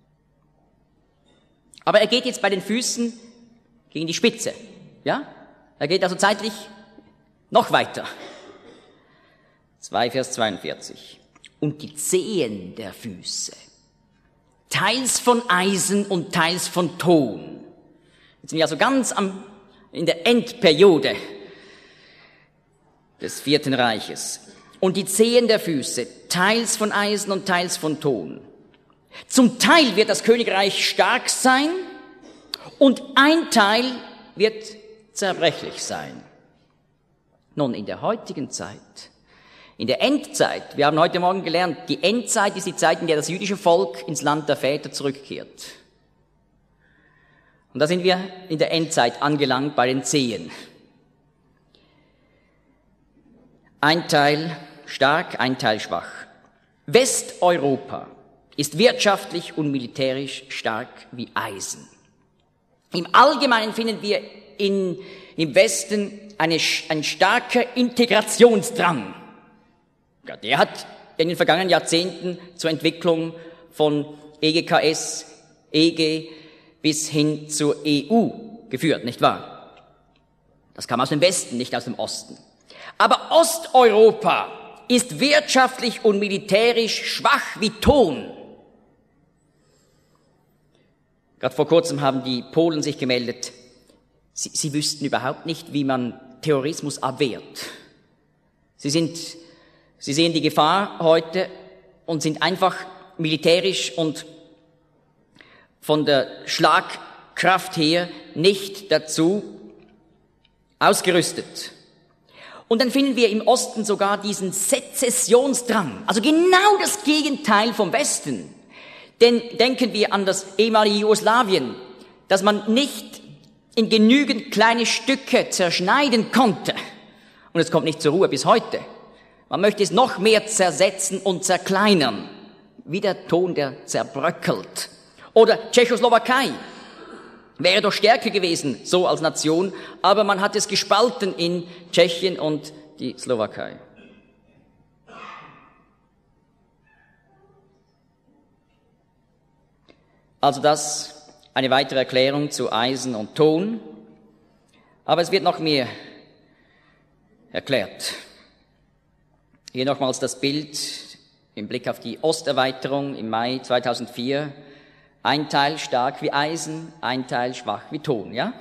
Aber er geht jetzt bei den Füßen gegen die Spitze, ja? Er geht also zeitlich noch weiter. zwei Vers zweiundvierzig. Und die Zehen der Füße, teils von Eisen und teils von Ton. Jetzt sind wir also ganz am, in der Endperiode des Vierten Reiches. Und die Zehen der Füße, teils von Eisen und teils von Ton. Zum Teil wird das Königreich stark sein und ein Teil wird zerbrechlich sein. Nun, in der heutigen Zeit, in der Endzeit, wir haben heute Morgen gelernt, die Endzeit ist die Zeit, in der das jüdische Volk ins Land der Väter zurückkehrt. Und da sind wir in der Endzeit angelangt bei den Zehen. Ein Teil stark, ein Teil schwach. Westeuropa ist wirtschaftlich und militärisch stark wie Eisen. Im Allgemeinen finden wir in, im Westen eine, ein starker Integrationsdrang. Ja, der hat in den vergangenen Jahrzehnten zur Entwicklung von E G K S, E G bis hin zur E U geführt, nicht wahr? Das kam aus dem Westen, nicht aus dem Osten. Aber Osteuropa ist wirtschaftlich und militärisch schwach wie Ton. Gerade vor kurzem haben die Polen sich gemeldet, sie, sie wüssten überhaupt nicht, wie man Terrorismus abwehrt. Sie sind, sie sehen die Gefahr heute und sind einfach militärisch und von der Schlagkraft her nicht dazu ausgerüstet. Und dann finden wir im Osten sogar diesen Sezessionsdrang, also genau das Gegenteil vom Westen. Denn denken wir an das ehemalige Jugoslawien, das man nicht in genügend kleine Stücke zerschneiden konnte. Und es kommt nicht zur Ruhe bis heute. Man möchte es noch mehr zersetzen und zerkleinern, wie der Ton, der zerbröckelt. Oder Tschechoslowakei wäre doch stärker gewesen, so als Nation, aber man hat es gespalten in Tschechien und die Slowakei. Also das eine weitere Erklärung zu Eisen und Ton. Aber es wird noch mehr erklärt. Hier nochmals das Bild im Blick auf die Osterweiterung im Mai zweitausendvier. Ein Teil stark wie Eisen, ein Teil schwach wie Ton, ja?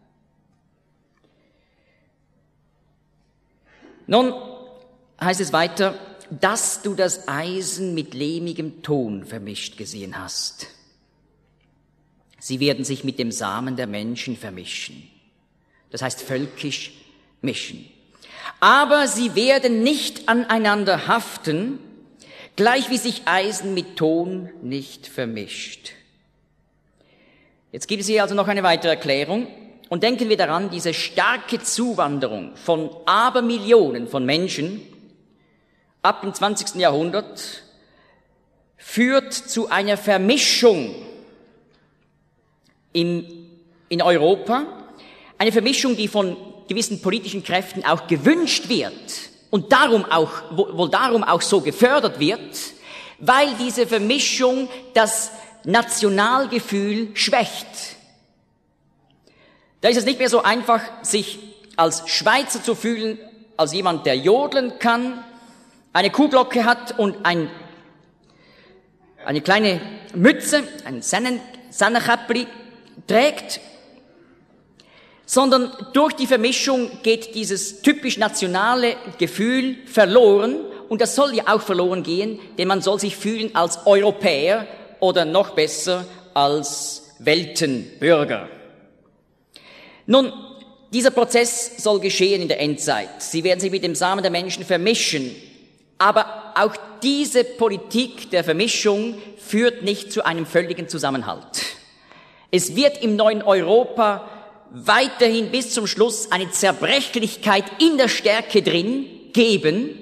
Nun heißt es weiter, dass du das Eisen mit lehmigem Ton vermischt gesehen hast. Sie werden sich mit dem Samen der Menschen vermischen. Das heißt völkisch mischen. Aber sie werden nicht aneinander haften, gleich wie sich Eisen mit Ton nicht vermischt. Jetzt gibt es hier also noch eine weitere Erklärung. Und denken wir daran, diese starke Zuwanderung von Abermillionen von Menschen ab dem zwanzigsten Jahrhundert führt zu einer Vermischung in, in Europa, eine Vermischung, die von gewissen politischen Kräften auch gewünscht wird und darum auch, wohl darum auch so gefördert wird, weil diese Vermischung das Nationalgefühl schwächt. Da ist es nicht mehr so einfach, sich als Schweizer zu fühlen, als jemand, der jodeln kann, eine Kuhglocke hat und ein, eine kleine Mütze, ein Sennenkäppli trägt, sondern durch die Vermischung geht dieses typisch nationale Gefühl verloren und das soll ja auch verloren gehen, denn man soll sich fühlen als Europäer oder noch besser als Weltenbürger. Nun, dieser Prozess soll geschehen in der Endzeit. Sie werden sich mit dem Samen der Menschen vermischen. Aber auch diese Politik der Vermischung führt nicht zu einem völligen Zusammenhalt. Es wird im neuen Europa weiterhin bis zum Schluss eine Zerbrechlichkeit in der Stärke drin geben,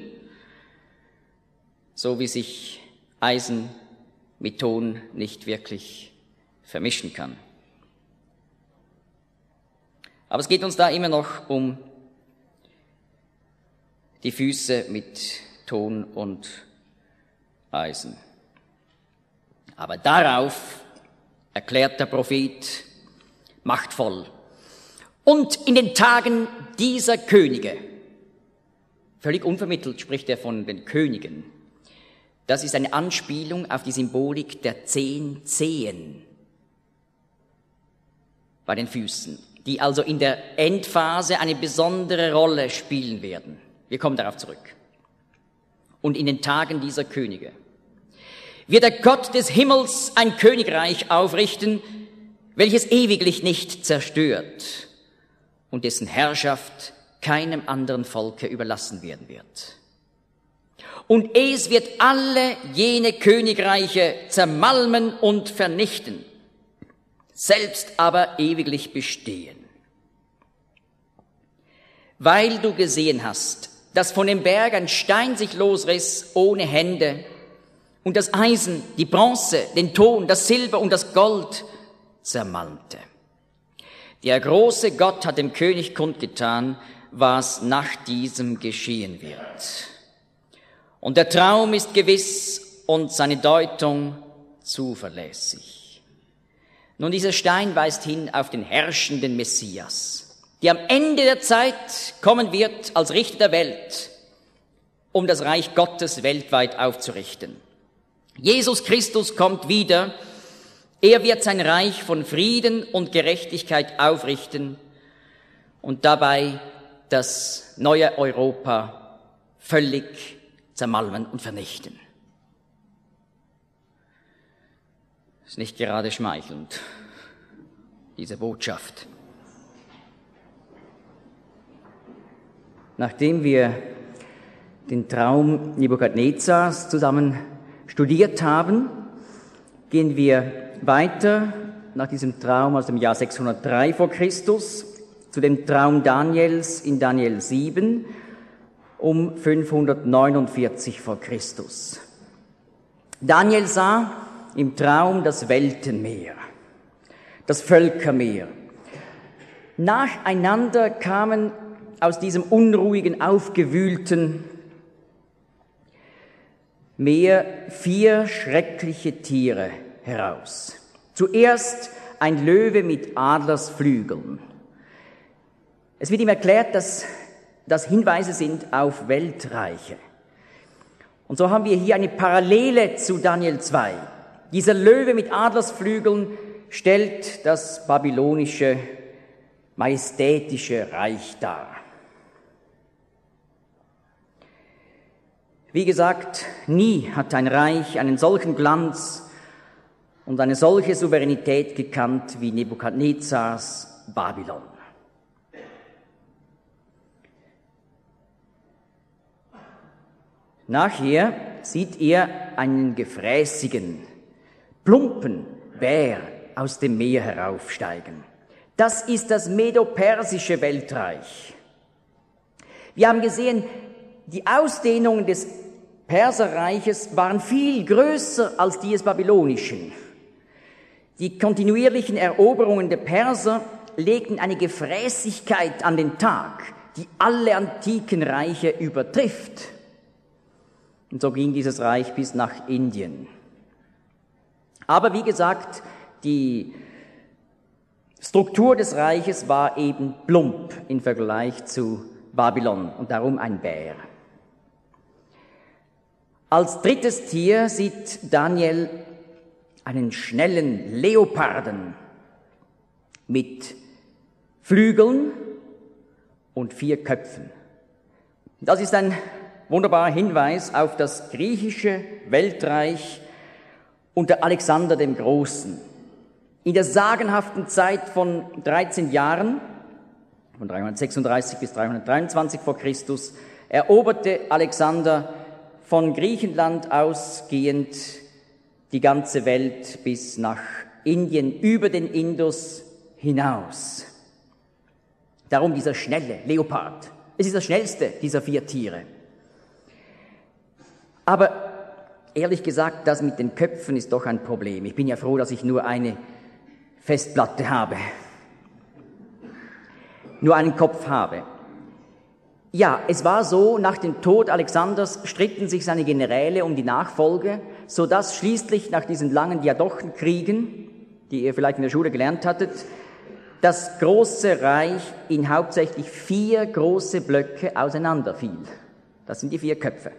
so wie sich Eisen mit Ton nicht wirklich vermischen kann. Aber es geht uns da immer noch um die Füße mit Ton und Eisen. Aber darauf erklärt der Prophet machtvoll. Und in den Tagen dieser Könige, völlig unvermittelt spricht er von den Königen, das ist eine Anspielung auf die Symbolik der zehn Zehen bei den Füßen, die also in der Endphase eine besondere Rolle spielen werden. Wir kommen darauf zurück. Und in den Tagen dieser Könige wird der Gott des Himmels ein Königreich aufrichten, welches ewiglich nicht zerstört und dessen Herrschaft keinem anderen Volke überlassen werden wird. Und es wird alle jene Königreiche zermalmen und vernichten, selbst aber ewiglich bestehen. Weil du gesehen hast, dass von dem Berg ein Stein sich losriss ohne Hände und das Eisen, die Bronze, den Ton, das Silber und das Gold zermalmte. Der große Gott hat dem König kundgetan, was nach diesem geschehen wird. Und der Traum ist gewiss und seine Deutung zuverlässig. Nun, dieser Stein weist hin auf den herrschenden Messias, der am Ende der Zeit kommen wird als Richter der Welt. um das Reich Gottes weltweit aufzurichten. Jesus Christus kommt wieder. Er wird sein Reich von Frieden und Gerechtigkeit aufrichten und dabei das neue Europa völlig zermalmen und vernichten. Ist nicht gerade schmeichelnd, diese Botschaft. Nachdem wir den Traum Nebukadnezars zusammen studiert haben, gehen wir weiter nach diesem Traum aus dem Jahr sechshundertdrei vor Christus zu dem Traum Daniels in Daniel sieben um fünfhundertneunundvierzig vor Christus. Daniel sah im Traum das Weltenmeer, das Völkermeer. Nacheinander kamen aus diesem unruhigen, aufgewühlten Meer vier schreckliche Tiere heraus. Zuerst ein Löwe mit Adlersflügeln. Es wird ihm erklärt, dass das Hinweise sind auf Weltreiche. Und so haben wir hier eine Parallele zu Daniel zwei. Dieser Löwe mit Adlersflügeln stellt das babylonische, majestätische Reich dar. Wie gesagt, nie hat ein Reich einen solchen Glanz und eine solche Souveränität gekannt wie Nebukadnezars Babylon. Nachher sieht er einen gefräßigen, plumpen Bär aus dem Meer heraufsteigen. Das ist das medo-persische Weltreich. Wir haben gesehen, die Ausdehnungen des Perserreiches waren viel größer als die des babylonischen. Die kontinuierlichen Eroberungen der Perser legten eine Gefräßigkeit an den Tag, die alle antiken Reiche übertrifft. Und so ging dieses Reich bis nach Indien. Aber wie gesagt, die Struktur des Reiches war eben plump im Vergleich zu Babylon und darum ein Bär. Als drittes Tier sieht Daniel einen schnellen Leoparden mit Flügeln und vier Köpfen. Das ist ein wunderbarer Hinweis auf das griechische Weltreich unter Alexander dem Großen. In der sagenhaften Zeit von dreizehn Jahren, von dreihundertsechsunddreißig bis dreihundertdreiundzwanzig vor Christus, eroberte Alexander von Griechenland ausgehend die ganze Welt bis nach Indien, über den Indus hinaus. Darum dieser schnelle Leopard. Es ist das schnellste dieser vier Tiere. Aber ehrlich gesagt, das mit den Köpfen ist doch ein Problem. Ich bin ja froh, dass ich nur eine Festplatte habe, nur einen Kopf habe. Ja, es war so, nach dem Tod Alexanders stritten sich seine Generäle um die Nachfolge, so dass schließlich nach diesen langen Diadochenkriegen, die ihr vielleicht in der Schule gelernt hattet, das große Reich in hauptsächlich vier große Blöcke auseinanderfiel. Das sind die vier Köpfe.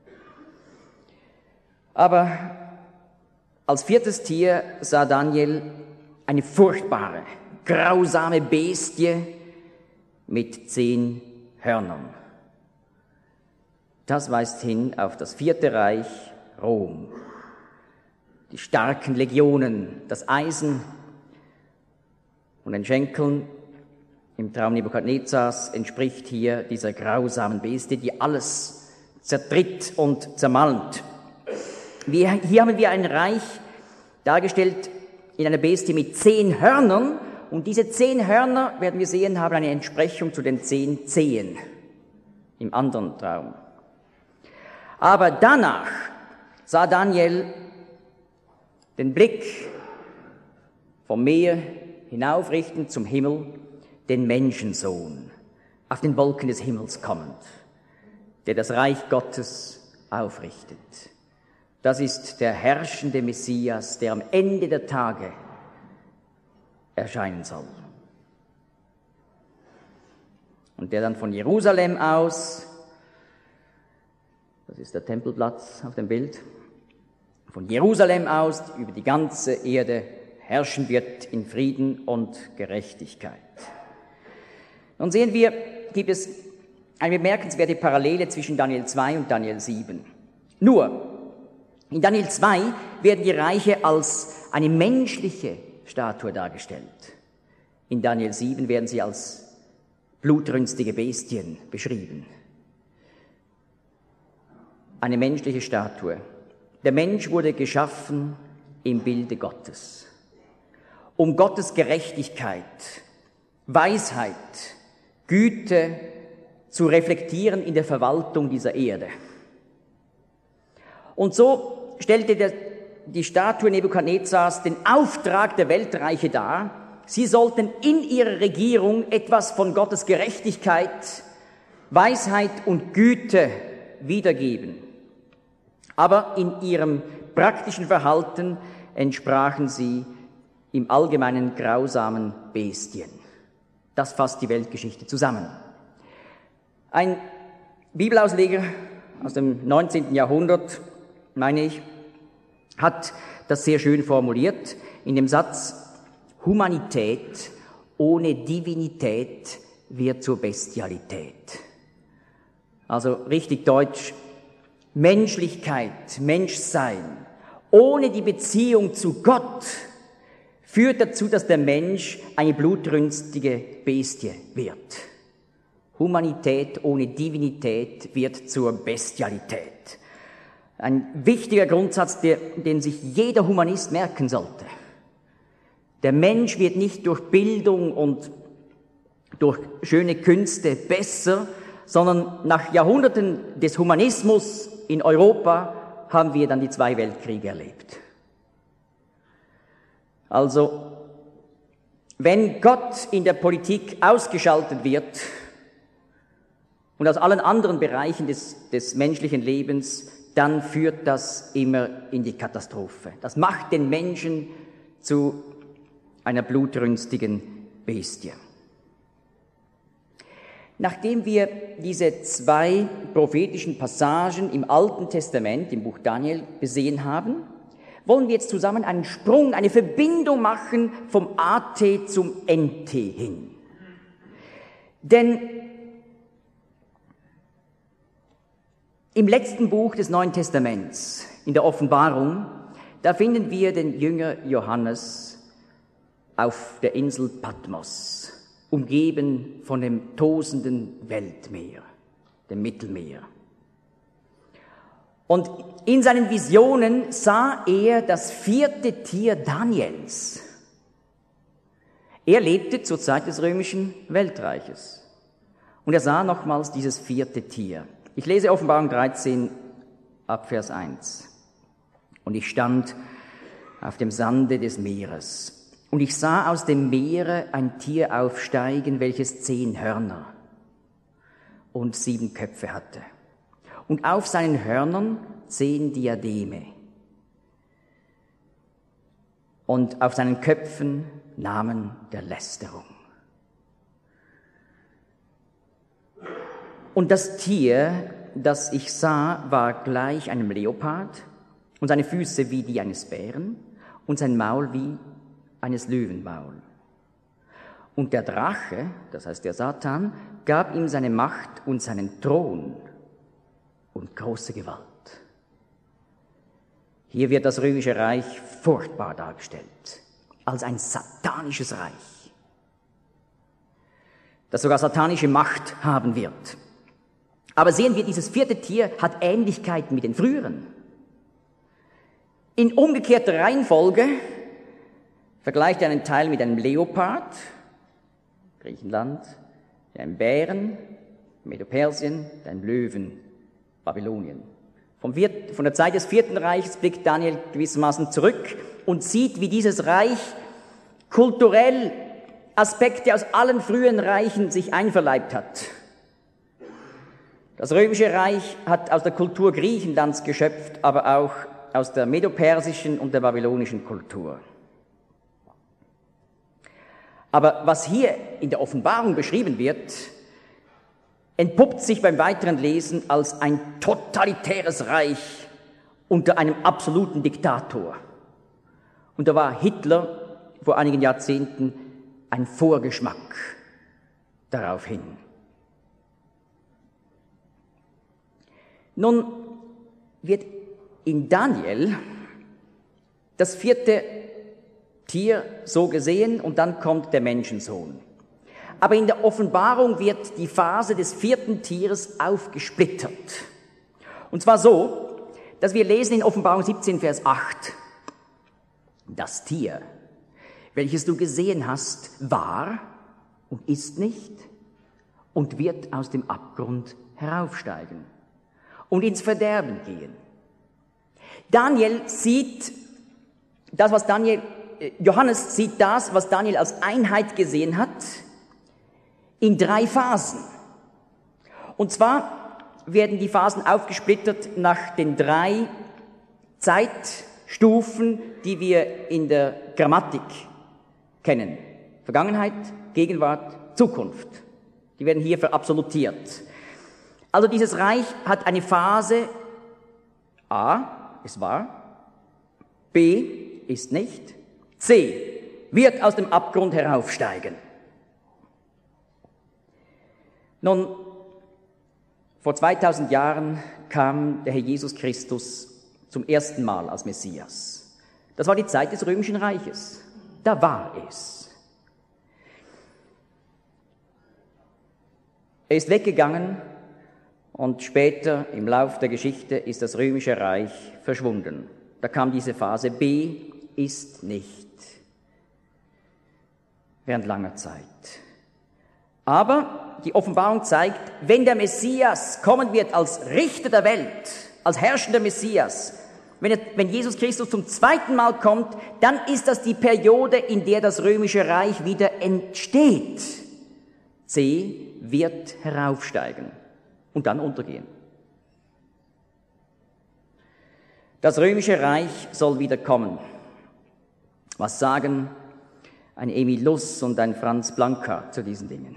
Aber als viertes Tier sah Daniel eine furchtbare, grausame Bestie mit zehn Hörnern. Das weist hin auf das vierte Reich, Rom. Die starken Legionen, das Eisen und den Schenkeln im Traum Nebukadnezars entspricht hier dieser grausamen Bestie, die alles zertritt und zermalmt. Wir, hier haben wir ein Reich dargestellt in einer Bestie mit zehn Hörnern, und diese zehn Hörner, werden wir sehen, haben eine Entsprechung zu den zehn Zehen im anderen Traum. Aber danach sah Daniel den Blick vom Meer hinaufrichten zum Himmel, den Menschensohn, auf den Wolken des Himmels kommend, der das Reich Gottes aufrichtet. Das ist der herrschende Messias, der am Ende der Tage erscheinen soll. Und der dann von Jerusalem aus ist der Tempelplatz auf dem Bild, von Jerusalem aus über die ganze Erde herrschen wird in Frieden und Gerechtigkeit. Nun sehen wir, gibt es eine bemerkenswerte Parallele zwischen Daniel zwei und Daniel sieben. Nur, in Daniel zwei werden die Reiche als eine menschliche Statue dargestellt. In Daniel sieben werden sie als blutrünstige Bestien beschrieben. Eine menschliche Statue. Der Mensch wurde geschaffen im Bilde Gottes, um Gottes Gerechtigkeit, Weisheit, Güte zu reflektieren in der Verwaltung dieser Erde. Und so stellte der, die Statue Nebukadnezars den Auftrag der Weltreiche dar. Sie sollten in ihrer Regierung etwas von Gottes Gerechtigkeit, Weisheit und Güte wiedergeben. Aber in ihrem praktischen Verhalten entsprachen sie im Allgemeinen grausamen Bestien. Das fasst die Weltgeschichte zusammen. Ein Bibelausleger aus dem neunzehnten Jahrhundert, meine ich, hat das sehr schön formuliert in dem Satz: Humanität ohne Divinität wird zur Bestialität. Also richtig deutsch: Menschlichkeit, Menschsein ohne die Beziehung zu Gott führt dazu, dass der Mensch eine blutrünstige Bestie wird. Humanität ohne Divinität wird zur Bestialität. Ein wichtiger Grundsatz, der, den sich jeder Humanist merken sollte. Der Mensch wird nicht durch Bildung und durch schöne Künste besser, sondern nach Jahrhunderten des Humanismus in Europa haben wir dann die zwei Weltkriege erlebt. Also, wenn Gott in der Politik ausgeschaltet wird und aus allen anderen Bereichen des, des menschlichen Lebens, dann führt das immer in die Katastrophe. Das macht den Menschen zu einer blutrünstigen Bestie. Nachdem wir diese zwei prophetischen Passagen im Alten Testament, im Buch Daniel, besehen haben, wollen wir jetzt zusammen einen Sprung, eine Verbindung machen vom A T zum N T hin. Denn im letzten Buch des Neuen Testaments, in der Offenbarung, da finden wir den Jünger Johannes auf der Insel Patmos, umgeben von dem tosenden Weltmeer, dem Mittelmeer. Und in seinen Visionen sah er das vierte Tier Daniels. Er lebte zur Zeit des römischen Weltreiches. Und er sah nochmals dieses vierte Tier. Ich lese Offenbarung dreizehn ab Vers eins. Und ich stand auf dem Sande des Meeres. Und ich sah aus dem Meere ein Tier aufsteigen, welches zehn Hörner und sieben Köpfe hatte. Und auf seinen Hörnern zehn Diademe. Und auf seinen Köpfen Namen der Lästerung. Und das Tier, das ich sah, war gleich einem Leopard und seine Füße wie die eines Bären und sein Maul wie eines Löwenmaul. Und der Drache, das heißt der Satan, gab ihm seine Macht und seinen Thron und große Gewalt. Hier wird das römische Reich furchtbar dargestellt, als ein satanisches Reich, das sogar satanische Macht haben wird. Aber sehen wir, dieses vierte Tier hat Ähnlichkeiten mit den früheren. In umgekehrter Reihenfolge vergleicht er einen Teil mit einem Leopard, Griechenland, einem Bären, Medo-Persien, einem Löwen, Babylonien. Vom viert, von der Zeit des Vierten Reiches blickt Daniel gewissermaßen zurück und sieht, wie dieses Reich kulturell Aspekte aus allen frühen Reichen sich einverleibt hat. Das Römische Reich hat aus der Kultur Griechenlands geschöpft, aber auch aus der medopersischen und der babylonischen Kultur. Aber was hier in der Offenbarung beschrieben wird, entpuppt sich beim weiteren Lesen als ein totalitäres Reich unter einem absoluten Diktator. Und da war Hitler vor einigen Jahrzehnten ein Vorgeschmack darauf hin. Nun wird in Daniel das vierte Tier so gesehen und dann kommt der Menschensohn. Aber in der Offenbarung wird die Phase des vierten Tieres aufgesplittert. Und zwar so, dass wir lesen in Offenbarung siebzehn, Vers acht, das Tier, welches du gesehen hast, war und ist nicht und wird aus dem Abgrund heraufsteigen und ins Verderben gehen. Daniel sieht das, was Daniel, Johannes sieht das, was Daniel als Einheit gesehen hat, in drei Phasen. Und zwar werden die Phasen aufgesplittert nach den drei Zeitstufen, die wir in der Grammatik kennen. Vergangenheit, Gegenwart, Zukunft. Die werden hier verabsolutiert. Also dieses Reich hat eine Phase A, es war, B, ist nicht, C, wird aus dem Abgrund heraufsteigen. Nun, vor zweitausend Jahren kam der Herr Jesus Christus zum ersten Mal als Messias. Das war die Zeit des Römischen Reiches. Da war es. Er ist weggegangen und später im Lauf der Geschichte ist das Römische Reich verschwunden. Da kam diese Phase B, ist nicht, während langer Zeit. Aber die Offenbarung zeigt, wenn der Messias kommen wird als Richter der Welt, als herrschender Messias, wenn, er, wenn Jesus Christus zum zweiten Mal kommt, dann ist das die Periode, in der das Römische Reich wieder entsteht. C wird heraufsteigen und dann untergehen. Das Römische Reich soll wieder kommen. Was sagen ein Emil Luss und ein Franz Blanca zu diesen Dingen?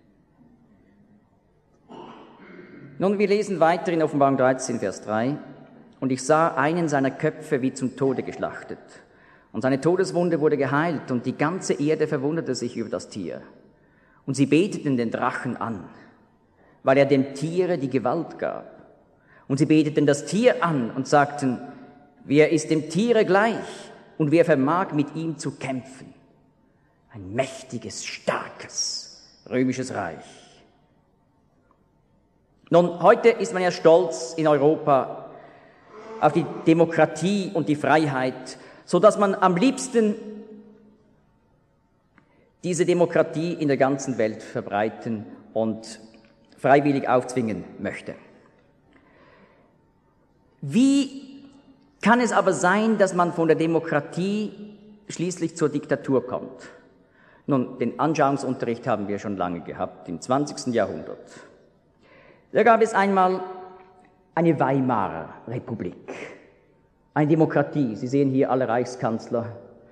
Nun, wir lesen weiter in Offenbarung dreizehn, Vers drei. Und ich sah einen seiner Köpfe wie zum Tode geschlachtet. Und seine Todeswunde wurde geheilt und die ganze Erde verwunderte sich über das Tier. Und sie beteten den Drachen an, weil er dem Tiere die Gewalt gab. Und sie beteten das Tier an und sagten, wer ist dem Tiere gleich und wer vermag mit ihm zu kämpfen? Ein mächtiges, starkes römisches Reich. Nun, heute ist man ja stolz in Europa auf die Demokratie und die Freiheit, so dass man am liebsten diese Demokratie in der ganzen Welt verbreiten und freiwillig aufzwingen möchte. Wie kann es aber sein, dass man von der Demokratie schließlich zur Diktatur kommt? Nun, den Anschauungsunterricht haben wir schon lange gehabt, im zwanzigsten Jahrhundert. Da gab es einmal eine Weimarer Republik, eine Demokratie. Sie sehen hier alle Reichskanzler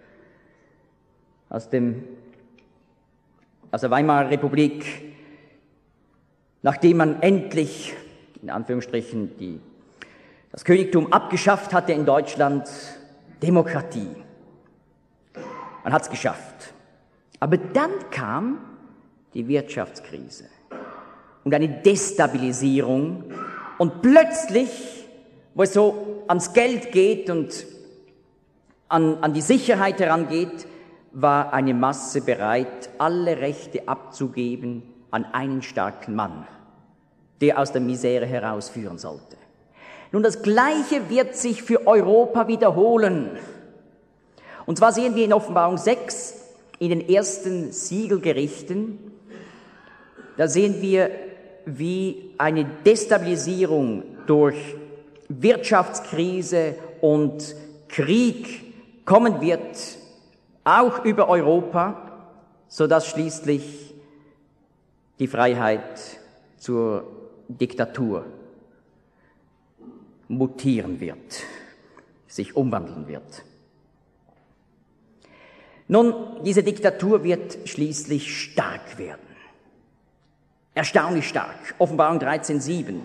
aus, dem, aus der Weimarer Republik, nachdem man endlich, in Anführungsstrichen, die, das Königtum abgeschafft hatte in Deutschland, Demokratie. Man hat es geschafft. Aber dann kam die Wirtschaftskrise und eine Destabilisierung. Und plötzlich, wo es so ans Geld geht und an, an die Sicherheit herangeht, war eine Masse bereit, alle Rechte abzugeben an einen starken Mann, der aus der Misere herausführen sollte. Nun, das Gleiche wird sich für Europa wiederholen. Und zwar sehen wir in Offenbarung sechs, in den ersten Siegelgerichten, da sehen wir, wie eine Destabilisierung durch Wirtschaftskrise und Krieg kommen wird, auch über Europa, sodass schließlich die Freiheit zur Diktatur mutieren wird, sich umwandeln wird. Nun, diese Diktatur wird schließlich stark werden. Erstaunlich stark. Offenbarung dreizehn, sieben.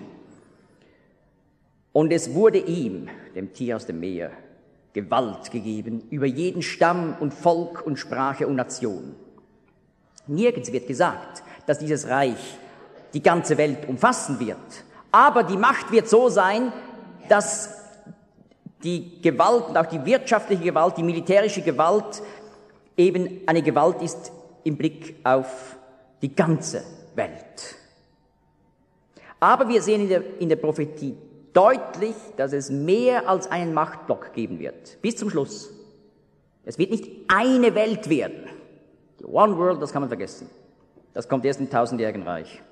Und es wurde ihm, dem Tier aus dem Meer, Gewalt gegeben über jeden Stamm und Volk und Sprache und Nation. Nirgends wird gesagt, dass dieses Reich die ganze Welt umfassen wird. Aber die Macht wird so sein, dass die Gewalt und auch die wirtschaftliche Gewalt, die militärische Gewalt eben eine Gewalt ist im Blick auf die ganze Welt. Aber wir sehen in der, in der Prophetie deutlich, dass es mehr als einen Machtblock geben wird. Bis zum Schluss. Es wird nicht eine Welt werden. Die One World, das kann man vergessen. Das kommt erst im tausendjährigen Reich.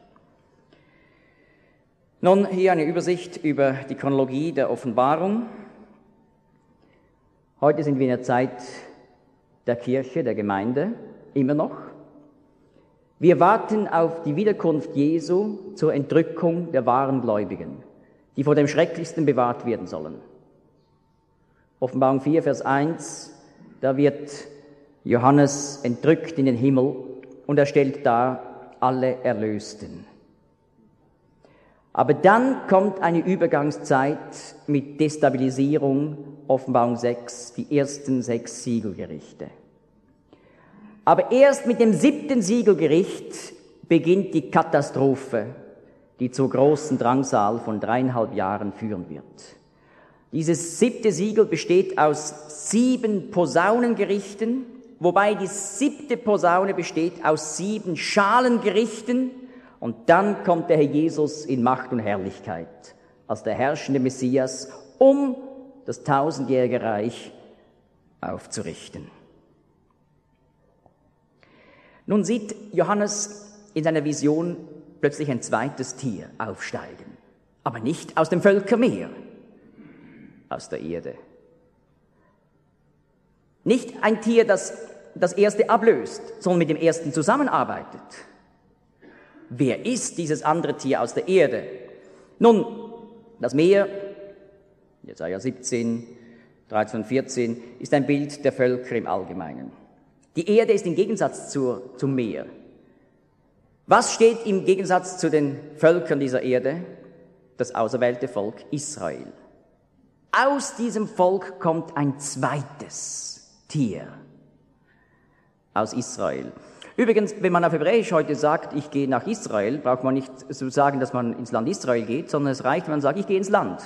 Nun hier eine Übersicht über die Chronologie der Offenbarung. Heute sind wir in der Zeit der Kirche, der Gemeinde, immer noch. Wir warten auf die Wiederkunft Jesu zur Entrückung der wahren Gläubigen, die vor dem Schrecklichsten bewahrt werden sollen. Offenbarung vier, Vers eins, da wird Johannes entrückt in den Himmel und er stellt dar alle Erlösten. Aber dann kommt eine Übergangszeit mit Destabilisierung, Offenbarung sechs, die ersten sechs Siegelgerichte. Aber erst mit dem siebten Siegelgericht beginnt die Katastrophe, die zur großen Drangsal von dreieinhalb Jahren führen wird. Dieses siebte Siegel besteht aus sieben Posaunengerichten, wobei die siebte Posaune besteht aus sieben Schalengerichten, und dann kommt der Herr Jesus in Macht und Herrlichkeit als der herrschende Messias, um das tausendjährige Reich aufzurichten. Nun sieht Johannes in seiner Vision plötzlich ein zweites Tier aufsteigen, aber nicht aus dem Völkermeer, aus der Erde. Nicht ein Tier, das das erste ablöst, sondern mit dem ersten zusammenarbeitet. Wer ist dieses andere Tier aus der Erde? Nun, das Meer, Jesaja siebzehn, dreizehn und vierzehn, ist ein Bild der Völker im Allgemeinen. Die Erde ist im Gegensatz zur, zum Meer. Was steht im Gegensatz zu den Völkern dieser Erde? Das auserwählte Volk Israel. Aus diesem Volk kommt ein zweites Tier. Aus Israel. Übrigens, wenn man auf Hebräisch heute sagt, ich gehe nach Israel, braucht man nicht so sagen, dass man ins Land Israel geht, sondern es reicht, wenn man sagt, ich gehe ins Land.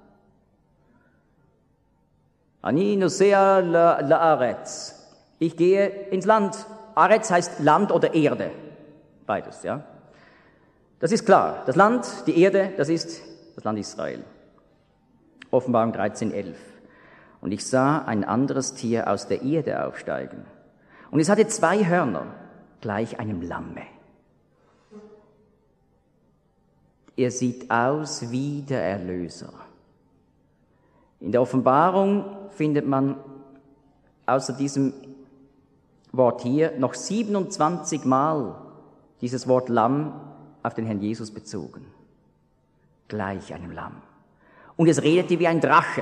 Ani nosea la'aretz. Ich gehe ins Land. Aretz heißt Land oder Erde. Beides, ja. Das ist klar. Das Land, die Erde, das ist das Land Israel. Offenbarung dreizehn, elf. Und ich sah ein anderes Tier aus der Erde aufsteigen. Und es hatte zwei Hörner, gleich einem Lamme. Er sieht aus wie der Erlöser. In der Offenbarung findet man außer diesem Wort hier noch siebenundzwanzig Mal dieses Wort Lamm auf den Herrn Jesus bezogen. Gleich einem Lamm. Und es redete wie ein Drache.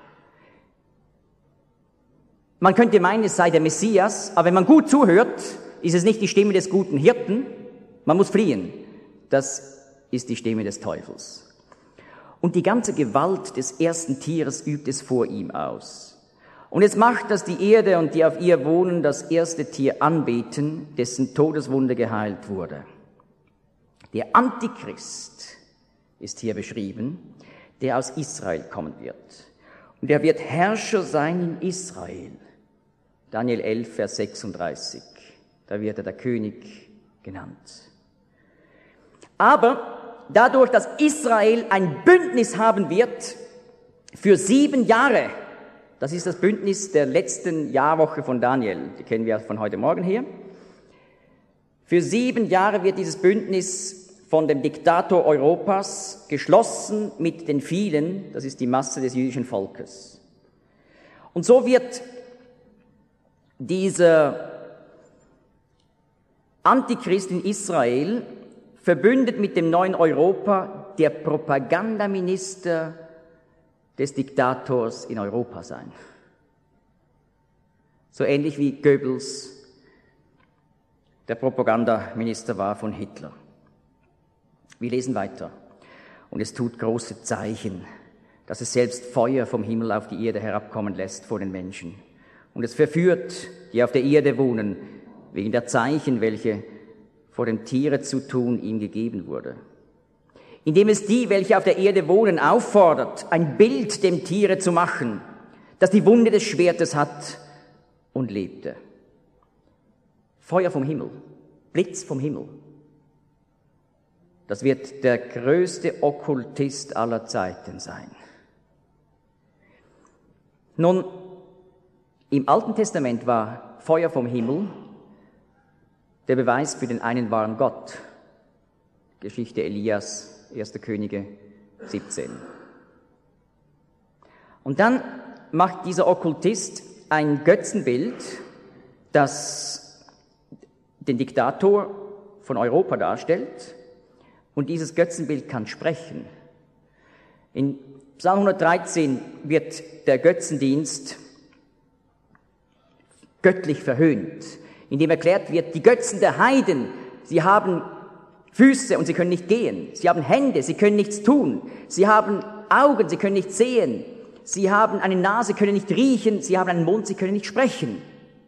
Man könnte meinen, es sei der Messias, aber wenn man gut zuhört, ist es nicht die Stimme des guten Hirten. Man muss fliehen. Das ist die Stimme des Teufels. Und die ganze Gewalt des ersten Tieres übt es vor ihm aus. Und es macht, dass die Erde und die auf ihr wohnen das erste Tier anbeten, dessen Todeswunde geheilt wurde. Der Antichrist ist hier beschrieben, der aus Israel kommen wird. Und er wird Herrscher sein in Israel. Daniel elf, Vers sechsunddreißig. Da wird er der König genannt. Aber dadurch, dass Israel ein Bündnis haben wird für sieben Jahre, das ist das Bündnis der letzten Jahrwoche von Daniel, die kennen wir von heute Morgen hier. Für sieben Jahre wird dieses Bündnis von dem Diktator Europas geschlossen mit den vielen, das ist die Masse des jüdischen Volkes. Und so wird dieser Antichrist in Israel verbündet mit dem neuen Europa der Propagandaminister des Diktators in Europa sein. So ähnlich wie Goebbels der Propagandaminister war von Hitler. Wir lesen weiter. Und es tut große Zeichen, dass es selbst Feuer vom Himmel auf die Erde herabkommen lässt vor den Menschen. Und es verführt, die auf der Erde wohnen, wegen der Zeichen, welche vor dem Tiere zu tun ihm gegeben wurde. Indem es die, welche auf der Erde wohnen, auffordert, ein Bild dem Tiere zu machen, das die Wunde des Schwertes hat und lebte. Feuer vom Himmel, Blitz vom Himmel. Das wird der größte Okkultist aller Zeiten sein. Nun, im Alten Testament war Feuer vom Himmel der Beweis für den einen wahren Gott. Geschichte Elias, erster Könige siebzehn. Und dann macht dieser Okkultist ein Götzenbild, das den Diktator von Europa darstellt. Und dieses Götzenbild kann sprechen. In Psalm hundertdreizehn wird der Götzendienst göttlich verhöhnt, indem erklärt wird, die Götzen der Heiden, sie haben Füße und sie können nicht gehen. Sie haben Hände, sie können nichts tun. Sie haben Augen, sie können nicht sehen. Sie haben eine Nase, können nicht riechen. Sie haben einen Mund, sie können nicht sprechen.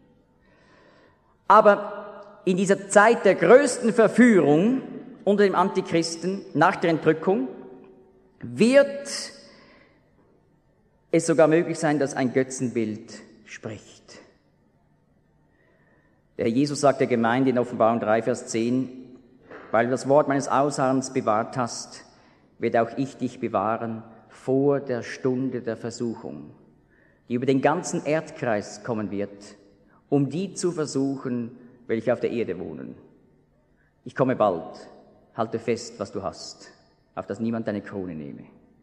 Aber in dieser Zeit der größten Verführung unter dem Antichristen, nach der Entrückung, wird es sogar möglich sein, dass ein Götzenbild spricht. Der Herr Jesus sagt der Gemeinde in Offenbarung drei, Vers zehn, weil du das Wort meines Ausharrens bewahrt hast, wird auch ich dich bewahren vor der Stunde der Versuchung, die über den ganzen Erdkreis kommen wird, um die zu versuchen, welche auf der Erde wohnen. Ich komme bald, halte fest, was du hast, auf dass niemand deine Krone nehme.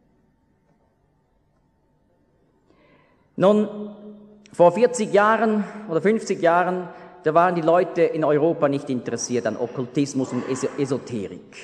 Nun, vor vierzig Jahren oder fünfzig Jahren, da waren die Leute in Europa nicht interessiert an Okkultismus und Esoterik.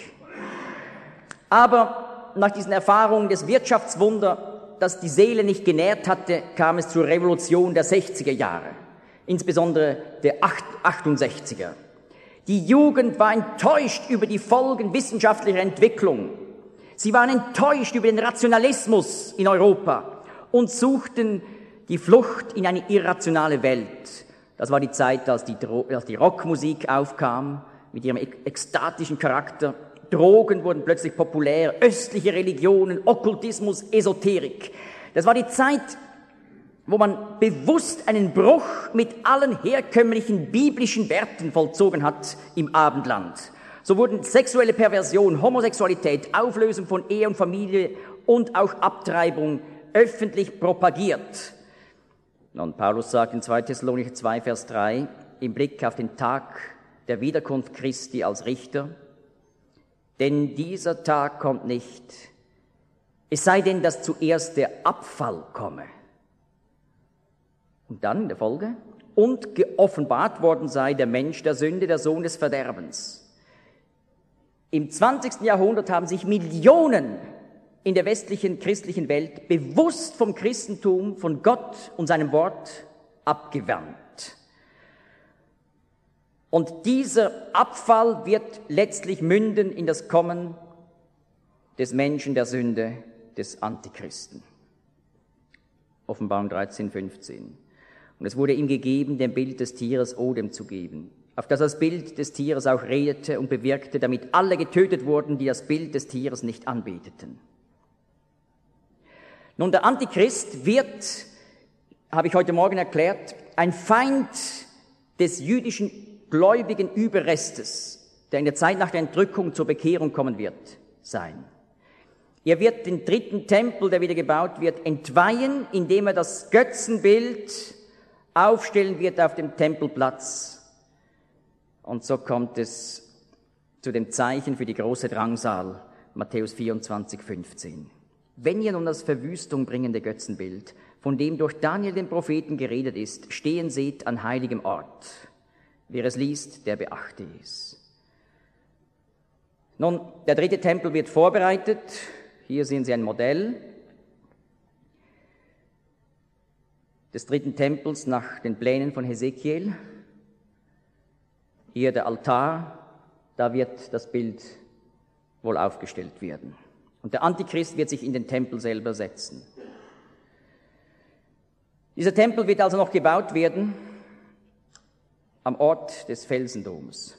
Aber nach diesen Erfahrungen des Wirtschaftswunder, das die Seele nicht genährt hatte, kam es zur Revolution der sechziger Jahre, insbesondere der achtundsechziger. Die Jugend war enttäuscht über die Folgen wissenschaftlicher Entwicklung. Sie waren enttäuscht über den Rationalismus in Europa und suchten die Flucht in eine irrationale Welt. Das war die Zeit, als die, Dro- als die Rockmusik aufkam, mit ihrem ek- ekstatischen Charakter. Drogen wurden plötzlich populär, östliche Religionen, Okkultismus, Esoterik. Das war die Zeit, wo man bewusst einen Bruch mit allen herkömmlichen biblischen Werten vollzogen hat im Abendland. So wurden sexuelle Perversion, Homosexualität, Auflösung von Ehe und Familie und auch Abtreibung öffentlich propagiert. Und Paulus sagt in zweiter Thessalonicher zwei, Vers drei, im Blick auf den Tag der Wiederkunft Christi als Richter, denn dieser Tag kommt nicht, es sei denn, dass zuerst der Abfall komme. Und dann in der Folge, und geoffenbart worden sei der Mensch der Sünde, der Sohn des Verderbens. Im zwanzigsten Jahrhundert haben sich Millionen in der westlichen christlichen Welt bewusst vom Christentum, von Gott und seinem Wort abgewandt. Und dieser Abfall wird letztlich münden in das Kommen des Menschen der Sünde, des Antichristen. Offenbarung dreizehn, fünfzehn. Und es wurde ihm gegeben, dem Bild des Tieres Odem zu geben, auf das das Bild des Tieres auch redete und bewirkte, damit alle getötet wurden, die das Bild des Tieres nicht anbeteten. Nun, der Antichrist wird, habe ich heute Morgen erklärt, ein Feind des jüdischen gläubigen Überrestes, der in der Zeit nach der Entrückung zur Bekehrung kommen wird, sein. Er wird den dritten Tempel, der wieder gebaut wird, entweihen, indem er das Götzenbild aufstellen wird auf dem Tempelplatz. Und so kommt es zu dem Zeichen für die große Drangsal, Matthäus vierundzwanzig, fünfzehn. Wenn ihr nun das Verwüstung bringende Götzenbild, von dem durch Daniel den Propheten geredet ist, stehen seht an heiligem Ort. Wer es liest, der beachte es. Nun, der dritte Tempel wird vorbereitet. Hier sehen Sie ein Modell des dritten Tempels nach den Plänen von Hesekiel. Hier der Altar, da wird das Bild wohl aufgestellt werden. Und der Antichrist wird sich in den Tempel selber setzen. Dieser Tempel wird also noch gebaut werden am Ort des Felsendoms.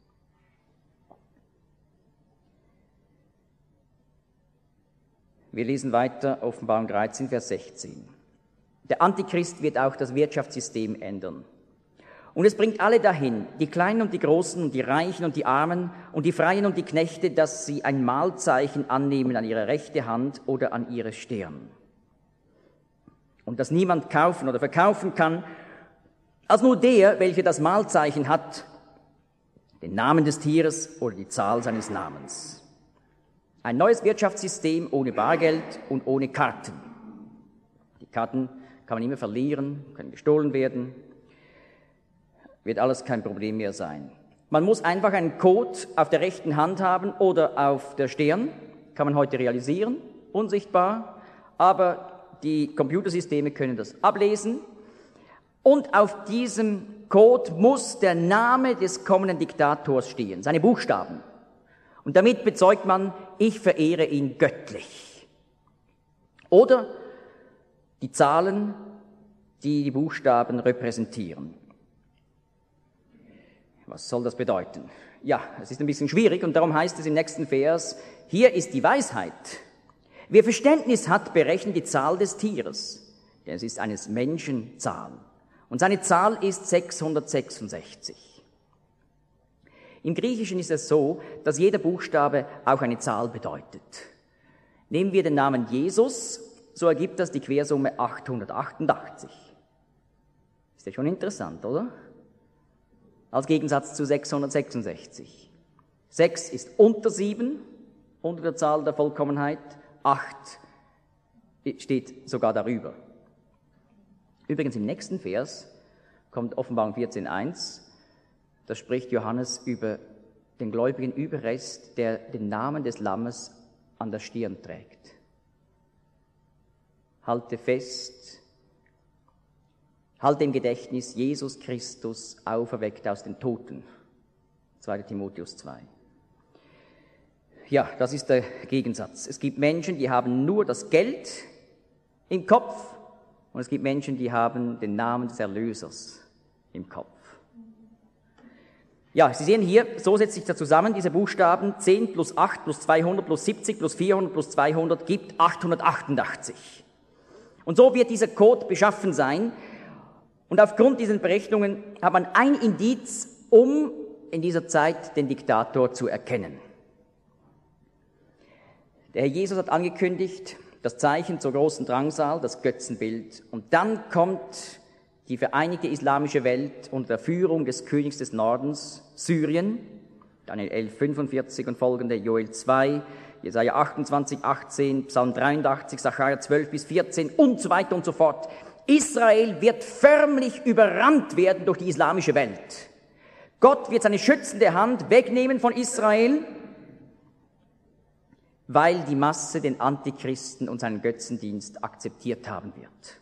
Wir lesen weiter, Offenbarung dreizehn, Vers sechzehn. Der Antichrist wird auch das Wirtschaftssystem ändern. Und es bringt alle dahin, die Kleinen und die Großen und die Reichen und die Armen und die Freien und die Knechte, dass sie ein Mahlzeichen annehmen an ihre rechte Hand oder an ihre Stirn. Und dass niemand kaufen oder verkaufen kann, als nur der, welcher das Mahlzeichen hat, den Namen des Tieres oder die Zahl seines Namens. Ein neues Wirtschaftssystem ohne Bargeld und ohne Karten. Die Karten kann man immer verlieren, können gestohlen werden, wird alles kein Problem mehr sein. Man muss einfach einen Code auf der rechten Hand haben oder auf der Stirn, kann man heute realisieren, unsichtbar, aber die Computersysteme können das ablesen. Und auf diesem Code muss der Name des kommenden Diktators stehen, seine Buchstaben. Und damit bezeugt man, ich verehre ihn göttlich. Oder die Zahlen, die die Buchstaben repräsentieren. Was soll das bedeuten? Ja, es ist ein bisschen schwierig und darum heißt es im nächsten Vers, hier ist die Weisheit. Wer Verständnis hat, berechnet die Zahl des Tieres, denn es ist eines Menschen Zahl. Und seine Zahl ist sechshundertsechsundsechzig. Im Griechischen ist es so, dass jeder Buchstabe auch eine Zahl bedeutet. Nehmen wir den Namen Jesus, so ergibt das die Quersumme achthundertachtundachtzig. Ist ja schon interessant, oder? Als Gegensatz zu sechshundertsechsundsechzig. sechs ist unter sieben, unter der Zahl der Vollkommenheit. acht steht sogar darüber. Übrigens im nächsten Vers kommt Offenbarung vierzehn eins, da spricht Johannes über den gläubigen Überrest, der den Namen des Lammes an der Stirn trägt. Halte fest, halte im Gedächtnis Jesus Christus auferweckt aus den Toten. zweiter Timotheus zwei. Ja, das ist der Gegensatz. Es gibt Menschen, die haben nur das Geld im Kopf und es gibt Menschen, die haben den Namen des Erlösers im Kopf. Ja, Sie sehen hier, so setzt sich das zusammen, diese Buchstaben, zehn plus acht plus zweihundert plus siebzig plus vierhundert plus zweihundert gibt achthundertachtundachtzig. Und so wird dieser Code beschaffen sein. Und aufgrund dieser Berechnungen hat man ein Indiz, um in dieser Zeit den Diktator zu erkennen. Der Herr Jesus hat angekündigt, das Zeichen zur großen Drangsal, das Götzenbild. Und dann kommt die vereinigte islamische Welt unter der Führung des Königs des Nordens, Syrien, Daniel elf, fünfundvierzig und folgende, Joel zwei, Jesaja achtundzwanzig, achtzehn, Psalm dreiundachtzig, Sacharja zwölf bis vierzehn und so weiter und so fort. Israel wird förmlich überrannt werden durch die islamische Welt. Gott wird seine schützende Hand wegnehmen von Israel, weil die Masse den Antichristen und seinen Götzendienst akzeptiert haben wird.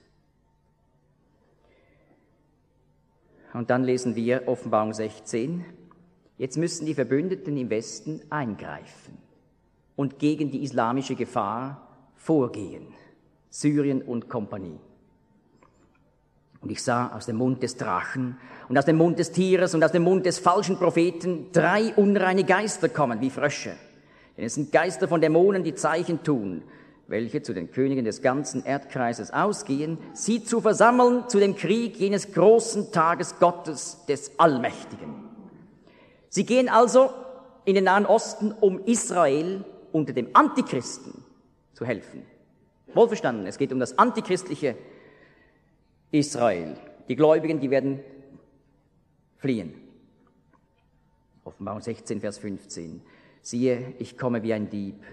Und dann lesen wir Offenbarung sechzehn. Jetzt müssen die Verbündeten im Westen eingreifen und gegen die islamische Gefahr vorgehen. Syrien und Kompanie. Und ich sah aus dem Mund des Drachen und aus dem Mund des Tieres und aus dem Mund des falschen Propheten drei unreine Geister kommen wie Frösche. Denn es sind Geister von Dämonen, die Zeichen tun, welche zu den Königen des ganzen Erdkreises ausgehen, sie zu versammeln zu dem Krieg jenes großen Tages Gottes, des Allmächtigen. Sie gehen also in den Nahen Osten, um Israel unter dem Antichristen zu helfen. Wohlverstanden, es geht um das antichristliche Israel. Die Gläubigen, die werden fliehen. Offenbarung sechzehn, Vers fünfzehn. Siehe, ich komme wie ein Dieb.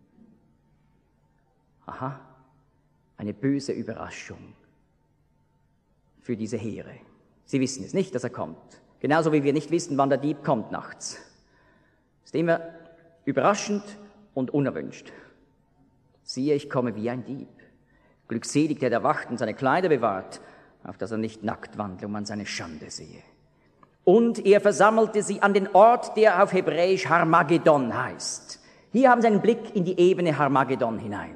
Aha, eine böse Überraschung für diese Heere. Sie wissen es nicht, dass er kommt. Genauso wie wir nicht wissen, wann der Dieb kommt nachts. Ist immer überraschend und unerwünscht. Siehe, ich komme wie ein Dieb. Glückselig, der da wacht und seine Kleider bewahrt, auf dass er nicht nackt wandle und man seine Schande sehe. Und er versammelte sie an den Ort, der auf Hebräisch Harmagedon heißt. Hier haben Sie einen Blick in die Ebene Harmagedon hinein.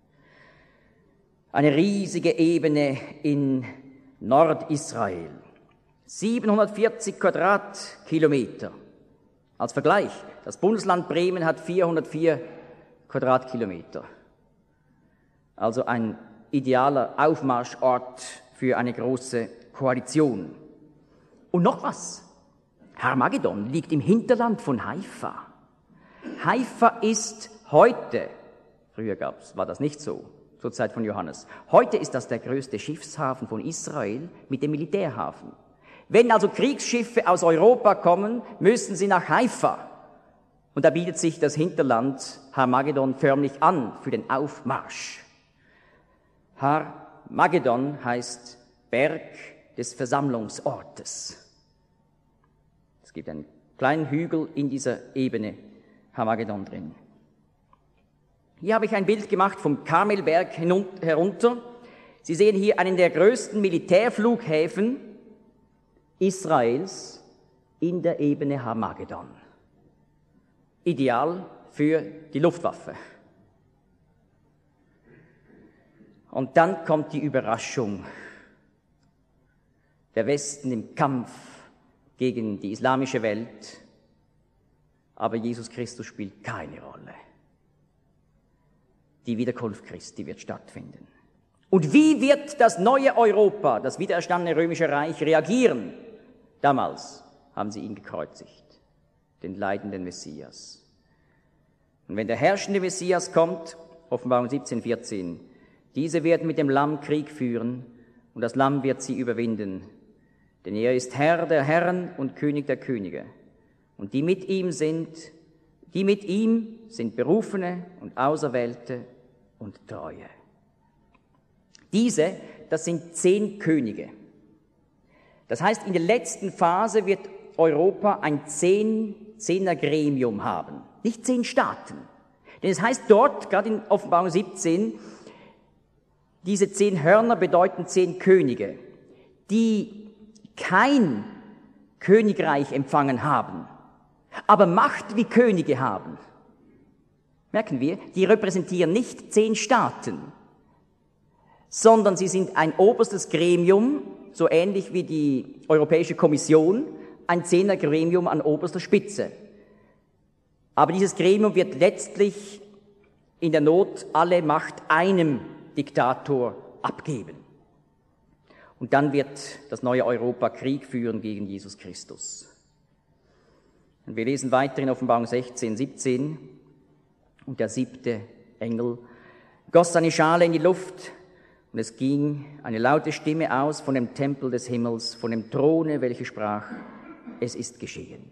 Eine riesige Ebene in Nordisrael. siebenhundertvierzig Quadratkilometer. Als Vergleich, das Bundesland Bremen hat vierhundertvier Quadratkilometer. Also ein idealer Aufmarschort für eine große Koalition. Und noch was. Harmagedon liegt im Hinterland von Haifa. Haifa ist heute, früher gab's, war das nicht so, zur Zeit von Johannes, heute ist das der größte Schiffshafen von Israel mit dem Militärhafen. Wenn also Kriegsschiffe aus Europa kommen, müssen sie nach Haifa. Und da bietet sich das Hinterland Harmagedon förmlich an für den Aufmarsch. Harmagedon heißt Berg des Versammlungsortes. Es gibt einen kleinen Hügel in dieser Ebene Harmagedon drin. Hier habe ich ein Bild gemacht vom Karmelberg herunter. Sie sehen hier einen der größten Militärflughäfen Israels in der Ebene Harmagedon. Ideal für die Luftwaffe. Und dann kommt die Überraschung. Der Westen im Kampf gegen die islamische Welt, aber Jesus Christus spielt keine Rolle. Die Wiederkunft Christi wird stattfinden. Und wie wird das neue Europa, das wiedererstandene römische Reich, reagieren? Damals haben sie ihn gekreuzigt, den leidenden Messias. Und wenn der herrschende Messias kommt, Offenbarung siebzehn, vierzehn, diese werden mit dem Lamm Krieg führen und das Lamm wird sie überwinden. Denn er ist Herr der Herren und König der Könige. Und die mit ihm sind, die mit ihm sind Berufene und Auserwählte und Treue. Diese, das sind zehn Könige. Das heißt, in der letzten Phase wird Europa ein zehn, zehner Gremium haben. Nicht zehn Staaten. Denn es heißt dort, gerade in Offenbarung siebzehn, diese zehn Hörner bedeuten zehn Könige, die kein Königreich empfangen haben, aber Macht wie Könige haben. Merken wir, die repräsentieren nicht zehn Staaten, sondern sie sind ein oberstes Gremium, so ähnlich wie die Europäische Kommission, ein zehner Gremium an oberster Spitze. Aber dieses Gremium wird letztlich in der Not alle Macht einem Diktator abgeben. Und dann wird das neue Europa Krieg führen gegen Jesus Christus. Und wir lesen weiter in Offenbarung sechzehn, siebzehn. Und der siebte Engel goss seine Schale in die Luft, und es ging eine laute Stimme aus von dem Tempel des Himmels, von dem Throne, welche sprach, es ist geschehen.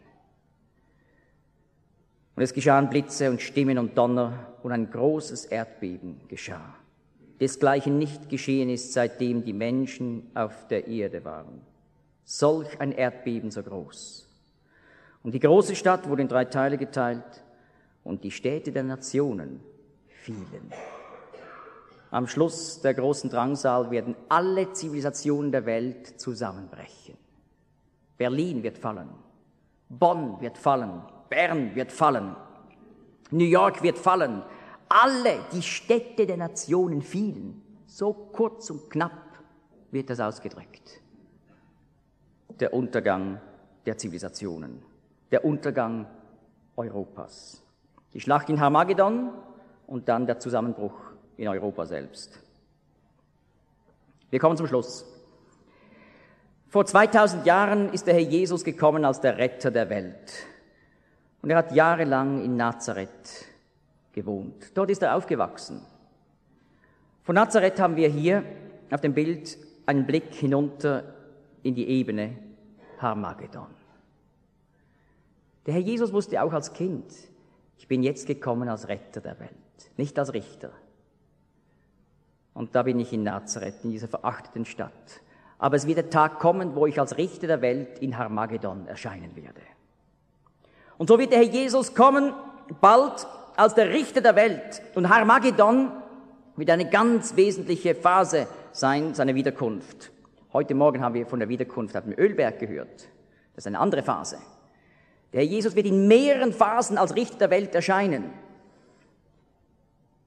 Und es geschahen Blitze und Stimmen und Donner, und ein großes Erdbeben geschah. Desgleichen nicht geschehen ist, seitdem die Menschen auf der Erde waren. Solch ein Erdbeben so groß. Und die große Stadt wurde in drei Teile geteilt, und die Städte der Nationen fielen. Am Schluss der großen Drangsal werden alle Zivilisationen der Welt zusammenbrechen. Berlin wird fallen, Bonn wird fallen, Bern wird fallen, New York wird fallen. Alle die Städte der Nationen fielen. So kurz und knapp wird das ausgedrückt. Der Untergang der Zivilisationen, der Untergang Europas. Die Schlacht in Harmagedon und dann der Zusammenbruch in Europa selbst. Wir kommen zum Schluss. Vor zweitausend Jahren ist der Herr Jesus gekommen als der Retter der Welt. Und er hat jahrelang in Nazareth gewohnt. Dort ist er aufgewachsen. Von Nazareth haben wir hier auf dem Bild einen Blick hinunter in die Ebene Harmagedon. Der Herr Jesus wusste auch als Kind, ich bin jetzt gekommen als Retter der Welt, nicht als Richter. Und da bin ich in Nazareth, in dieser verachteten Stadt. Aber es wird der Tag kommen, wo ich als Richter der Welt in Harmagedon erscheinen werde. Und so wird der Herr Jesus kommen, bald als der Richter der Welt. Und Harmagedon wird eine ganz wesentliche Phase sein, seiner Wiederkunft. Heute Morgen haben wir von der Wiederkunft auf dem Ölberg gehört. Das ist eine andere Phase. Der Herr Jesus wird in mehreren Phasen als Richter der Welt erscheinen.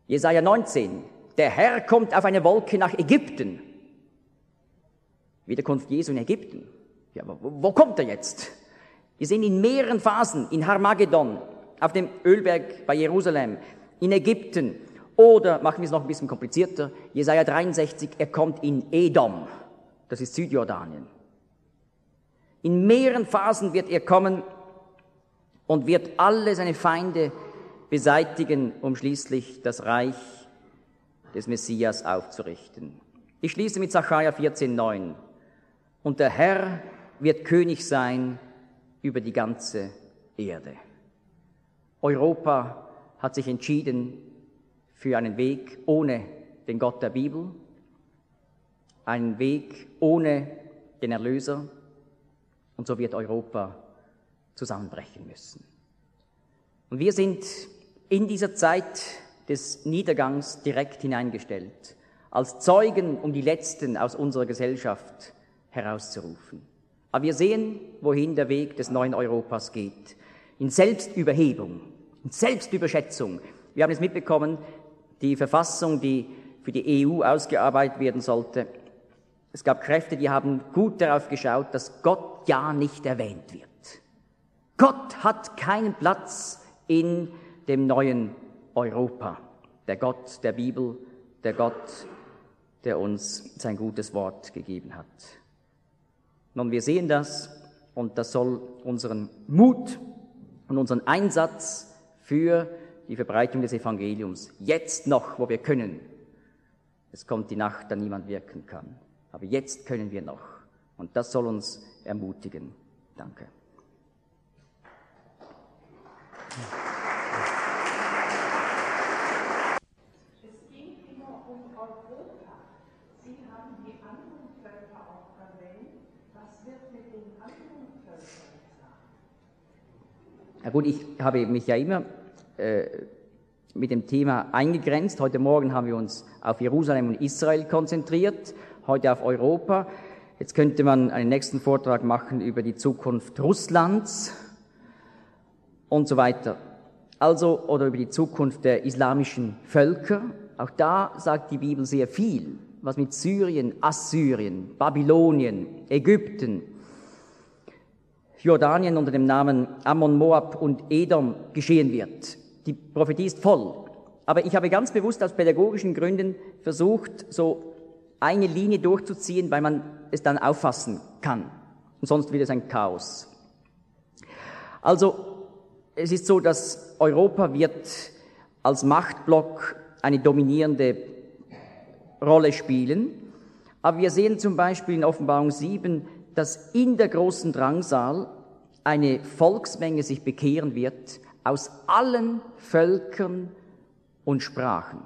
Jesaja neunzehn, der Herr kommt auf eine Wolke nach Ägypten. Wiederkunft Jesu in Ägypten. Ja, aber wo, wo kommt er jetzt? Wir sehen in mehreren Phasen, in Harmagedon, auf dem Ölberg bei Jerusalem, in Ägypten oder, machen wir es noch ein bisschen komplizierter, Jesaja dreiundsechzig, er kommt in Edom, das ist Südjordanien. In mehreren Phasen wird er kommen und wird alle seine Feinde beseitigen, um schließlich das Reich des Messias aufzurichten. Ich schließe mit Sacharja vierzehn neun. Und der Herr wird König sein über die ganze Erde. Europa hat sich entschieden für einen Weg ohne den Gott der Bibel, einen Weg ohne den Erlöser, und so wird Europa zusammenbrechen müssen. Und wir sind in dieser Zeit des Niedergangs direkt hineingestellt, als Zeugen, um die Letzten aus unserer Gesellschaft herauszurufen. Aber wir sehen, wohin der Weg des neuen Europas geht. In Selbstüberhebung, in Selbstüberschätzung. Wir haben es mitbekommen, die Verfassung, die für die E U ausgearbeitet werden sollte. Es gab Kräfte, die haben gut darauf geschaut, dass Gott ja nicht erwähnt wird. Gott hat keinen Platz in dem neuen Europa. Der Gott der Bibel, der Gott, der uns sein gutes Wort gegeben hat. Nun, wir sehen das und das soll unseren Mut und unseren Einsatz für die Verbreitung des Evangeliums jetzt noch, wo wir können. Es kommt die Nacht, da niemand wirken kann. Aber jetzt können wir noch. Und das soll uns ermutigen. Danke. Es ging immer um Europa. Sie haben die anderen Völker auch erwähnt. Was wird mit den anderen Völkern sein? Na gut, ich habe mich ja immer äh, mit dem Thema eingegrenzt. Heute Morgen haben wir uns auf Jerusalem und Israel konzentriert, heute auf Europa. Jetzt könnte man einen nächsten Vortrag machen über die Zukunft Russlands und so weiter. Also, oder über die Zukunft der islamischen Völker. Auch da sagt die Bibel sehr viel, was mit Syrien, Assyrien, Babylonien, Ägypten, Jordanien unter dem Namen Ammon, Moab und Edom geschehen wird. Die Prophetie ist voll. Aber ich habe ganz bewusst aus pädagogischen Gründen versucht, so eine Linie durchzuziehen, weil man es dann auffassen kann. Und sonst wird es ein Chaos. Also, es ist so, dass Europa wird als Machtblock eine dominierende Rolle spielen. Aber wir sehen zum Beispiel in Offenbarung sieben, dass in der großen Drangsal eine Volksmenge sich bekehren wird aus allen Völkern und Sprachen.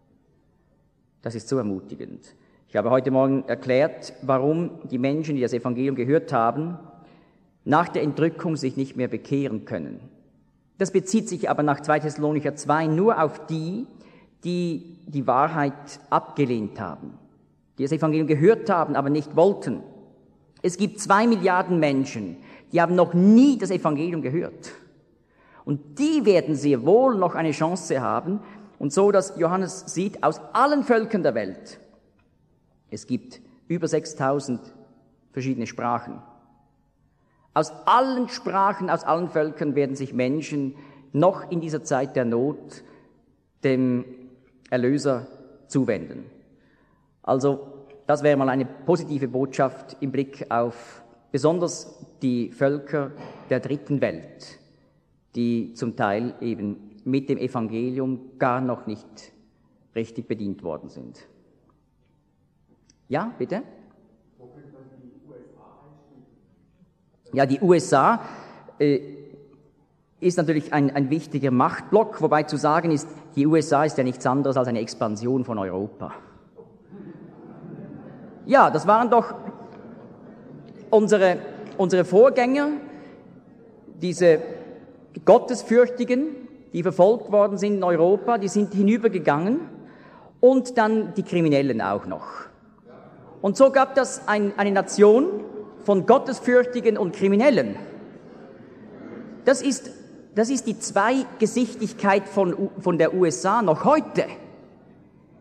Das ist so ermutigend. Ich habe heute Morgen erklärt, warum die Menschen, die das Evangelium gehört haben, nach der Entrückung sich nicht mehr bekehren können. Das bezieht sich aber nach zweiter Thessalonicher zwei nur auf die, die die Wahrheit abgelehnt haben, die das Evangelium gehört haben, aber nicht wollten. Es gibt zwei Milliarden Menschen, die haben noch nie das Evangelium gehört. Und die werden sehr wohl noch eine Chance haben. Und so, dass Johannes sieht, aus allen Völkern der Welt, es gibt über sechstausend verschiedene Sprachen. Aus allen Sprachen, aus allen Völkern werden sich Menschen noch in dieser Zeit der Not dem Erlöser zuwenden. Also, das wäre mal eine positive Botschaft im Blick auf besonders die Völker der dritten Welt, die zum Teil eben mit dem Evangelium gar noch nicht richtig bedient worden sind. Ja, bitte? Wo könnte man die U S A einstellen? Ja, die U S A äh, ist natürlich ein, ein wichtiger Machtblock, wobei zu sagen ist, die U S A ist ja nichts anderes als eine Expansion von Europa. Ja, das waren doch unsere, unsere Vorgänger, diese Gottesfürchtigen, die verfolgt worden sind in Europa, die sind hinübergegangen und dann die Kriminellen auch noch. Und so gab das ein, eine Nation von Gottesfürchtigen und Kriminellen. Das ist, das ist die Zweigesichtigkeit von, von der U S A noch heute.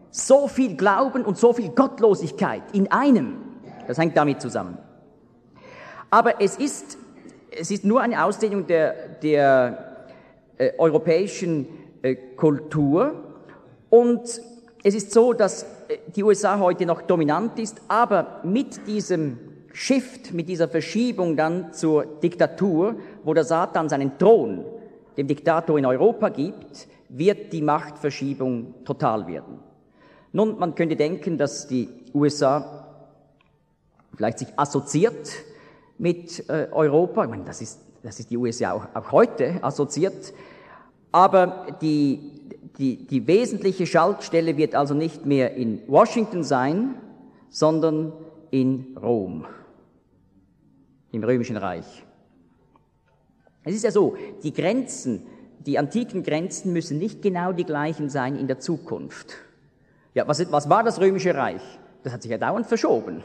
So viel Glauben und so viel Gottlosigkeit in einem, das hängt damit zusammen. Aber es ist, es ist nur eine Ausdehnung der, der äh, europäischen äh, Kultur, und es ist so, dass äh, die U S A heute noch dominant ist, aber mit diesem Shift, mit dieser Verschiebung dann zur Diktatur, wo der Satan seinen Thron dem Diktator in Europa gibt, wird die Machtverschiebung total werden. Nun, man könnte denken, dass die U S A vielleicht sich assoziiert mit äh, Europa. Ich meine, das ist, das ist die U S A auch, auch heute assoziiert. Aber die, die, die wesentliche Schaltstelle wird also nicht mehr in Washington sein, sondern in Rom, im Römischen Reich. Es ist ja so, die Grenzen, die antiken Grenzen müssen nicht genau die gleichen sein in der Zukunft. Ja, was, was war das Römische Reich? Das hat sich ja dauernd verschoben.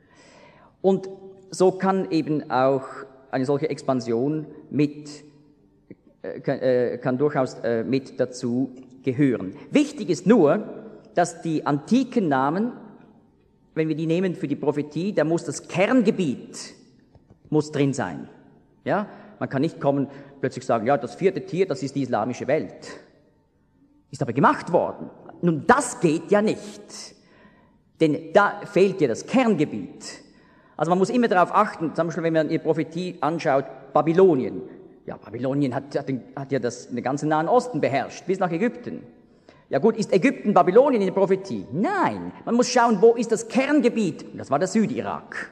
Und so kann eben auch eine solche Expansion mit, äh, kann, äh, kann durchaus äh, mit dazu gehören. Wichtig ist nur, dass die antiken Namen, wenn wir die nehmen für die Prophetie, da muss das Kerngebiet muss drin sein. Ja, man kann nicht kommen, plötzlich sagen, ja, das vierte Tier, das ist die islamische Welt. Ist aber gemacht worden. Nun, das geht ja nicht. Denn da fehlt ja das Kerngebiet. Also man muss immer darauf achten, zum Beispiel, wenn man die Prophetie anschaut, Babylonien. Ja, Babylonien hat, hat, hat ja das, den ganzen Nahen Osten beherrscht, bis nach Ägypten. Ja gut, ist Ägypten Babylonien in der Prophetie? Nein, man muss schauen, wo ist das Kerngebiet? Und das war der Südirak.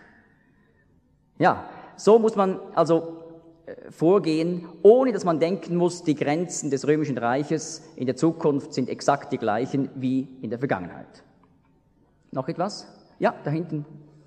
Ja, so muss man also äh, vorgehen, ohne dass man denken muss, die Grenzen des Römischen Reiches in der Zukunft sind exakt die gleichen wie in der Vergangenheit. Noch etwas? Ja, da hinten.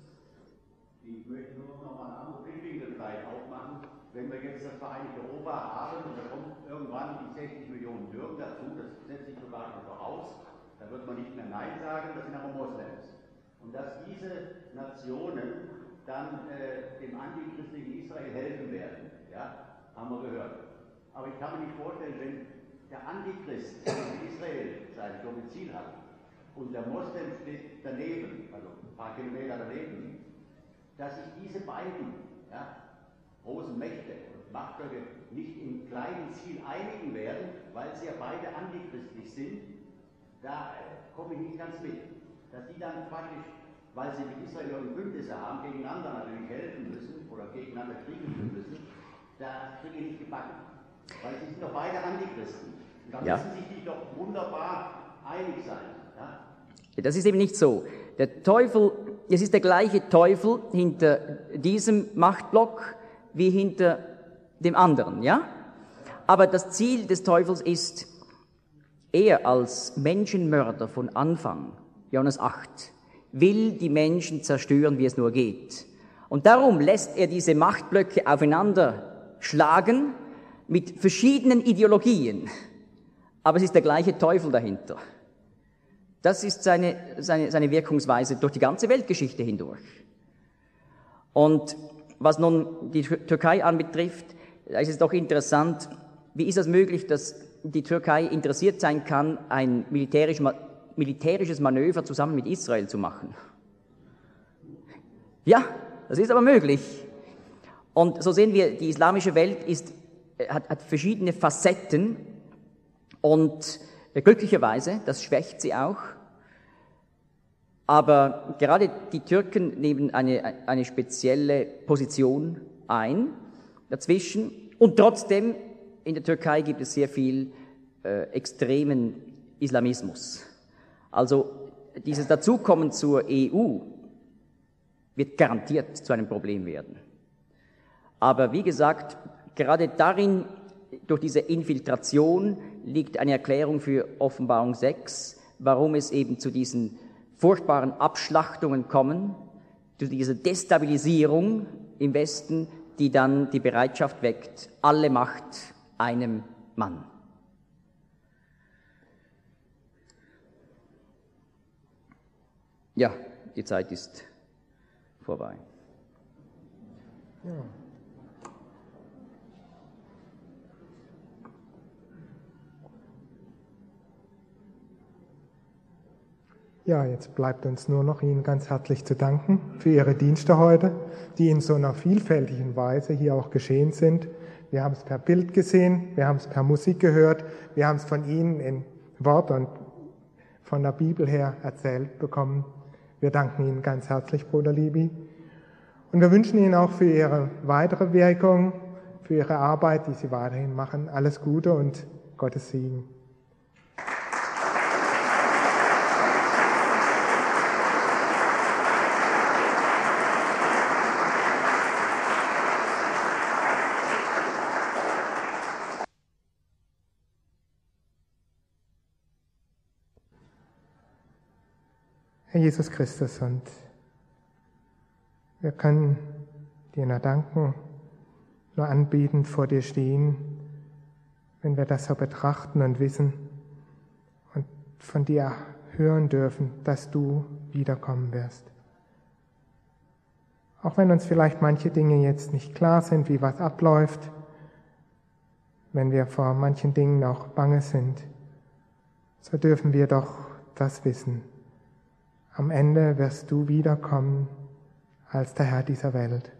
Ich möchte nur noch mal einen anderen Blickwinkel vielleicht aufmachen. Wenn wir jetzt das Vereinigte Europa haben und da kommt irgendwann die sechzig Millionen Türken dazu, das setzt sich sogar schon voraus, da wird man nicht mehr Nein sagen, das sind aber Moslems. Und dass diese Nationen dann äh, dem antichristlichen Israel helfen werden, ja, haben wir gehört. Aber ich kann mir nicht vorstellen, wenn der Antichrist in Israel sein Domizil hat und der Moslem steht daneben, also ein paar Kilometer daneben, dass sich diese beiden, ja, großen Mächte und Machtblöcke nicht im kleinen Ziel einigen werden, weil sie ja beide antichristlich sind, da äh, komme ich nicht ganz mit. Dass die dann praktisch, weil sie mit Israel und Bündnisse haben, gegeneinander natürlich helfen müssen oder gegeneinander Kriege führen müssen, da kriege ich nicht gebacken. Weil sie sind doch beide Antichristen. Und da ja. müssen sich die doch wunderbar einig sein. Ja? Das ist eben nicht so. Der Teufel, es ist der gleiche Teufel hinter diesem Machtblock wie hinter dem anderen, ja? Aber das Ziel des Teufels ist, er als Menschenmörder von Anfang, Johannes acht, will die Menschen zerstören, wie es nur geht. Und darum lässt er diese Machtblöcke aufeinander schlagen mit verschiedenen Ideologien. Aber es ist der gleiche Teufel dahinter. Das ist seine, seine, seine Wirkungsweise durch die ganze Weltgeschichte hindurch. Und was nun die Türkei anbetrifft, da ist es doch interessant, wie ist es möglich, dass die Türkei interessiert sein kann, ein militärisch, militärisches Manöver zusammen mit Israel zu machen? Ja, das ist aber möglich. Und so sehen wir, die islamische Welt ist, hat, hat verschiedene Facetten und glücklicherweise, das schwächt sie auch, aber gerade die Türken nehmen eine, eine spezielle Position ein dazwischen und trotzdem in der Türkei gibt es sehr viel äh, extremen Islamismus. Also dieses Dazukommen zur E U wird garantiert zu einem Problem werden. Aber wie gesagt, gerade darin, durch diese Infiltration, liegt eine Erklärung für Offenbarung sechs, warum es eben zu diesen furchtbaren Abschlachtungen kommen, zu dieser Destabilisierung im Westen, die dann die Bereitschaft weckt, alle Macht einem Mann. Ja, die Zeit ist vorbei. Ja. Ja, jetzt bleibt uns nur noch Ihnen ganz herzlich zu danken für Ihre Dienste heute, die in so einer vielfältigen Weise hier auch geschehen sind. Wir haben es per Bild gesehen, wir haben es per Musik gehört, wir haben es von Ihnen in Wort und von der Bibel her erzählt bekommen. Wir danken Ihnen ganz herzlich, Bruder Libi. Und wir wünschen Ihnen auch für Ihre weitere Wirkung, für Ihre Arbeit, die Sie weiterhin machen, alles Gute und Gottes Segen. Herr Jesus Christus, und wir können dir nur danken, nur anbetend vor dir stehen, wenn wir das so betrachten und wissen und von dir hören dürfen, dass du wiederkommen wirst. Auch wenn uns vielleicht manche Dinge jetzt nicht klar sind, wie was abläuft, wenn wir vor manchen Dingen auch bange sind, so dürfen wir doch das wissen. Am Ende wirst du wiederkommen als der Herr dieser Welt.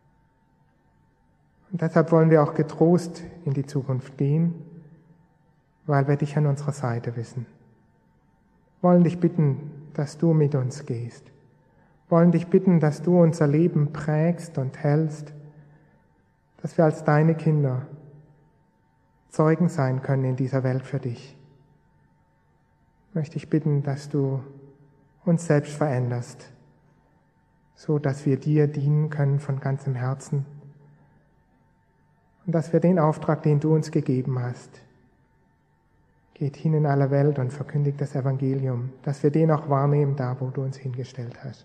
Und deshalb wollen wir auch getrost in die Zukunft gehen, weil wir dich an unserer Seite wissen. Wollen dich bitten, dass du mit uns gehst. Wollen dich bitten, dass du unser Leben prägst und hältst, dass wir als deine Kinder Zeugen sein können in dieser Welt für dich. Möchte ich bitten, dass du uns selbst veränderst, so dass wir dir dienen können von ganzem Herzen und dass wir den Auftrag, den du uns gegeben hast, geht hin in alle Welt und verkündigt das Evangelium, dass wir den auch wahrnehmen, da wo du uns hingestellt hast.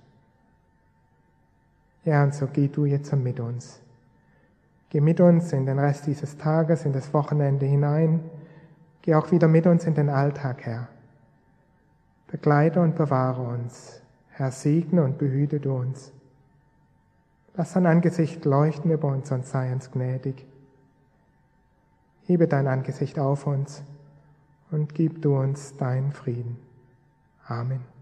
Ja, und so geh du jetzt mit uns. Geh mit uns in den Rest dieses Tages, in das Wochenende hinein. Geh auch wieder mit uns in den Alltag, Herr. Begleite und bewahre uns. Herr, segne und behüte du uns. Lass dein Angesicht leuchten über uns und sei uns gnädig. Hebe dein Angesicht auf uns und gib du uns deinen Frieden. Amen.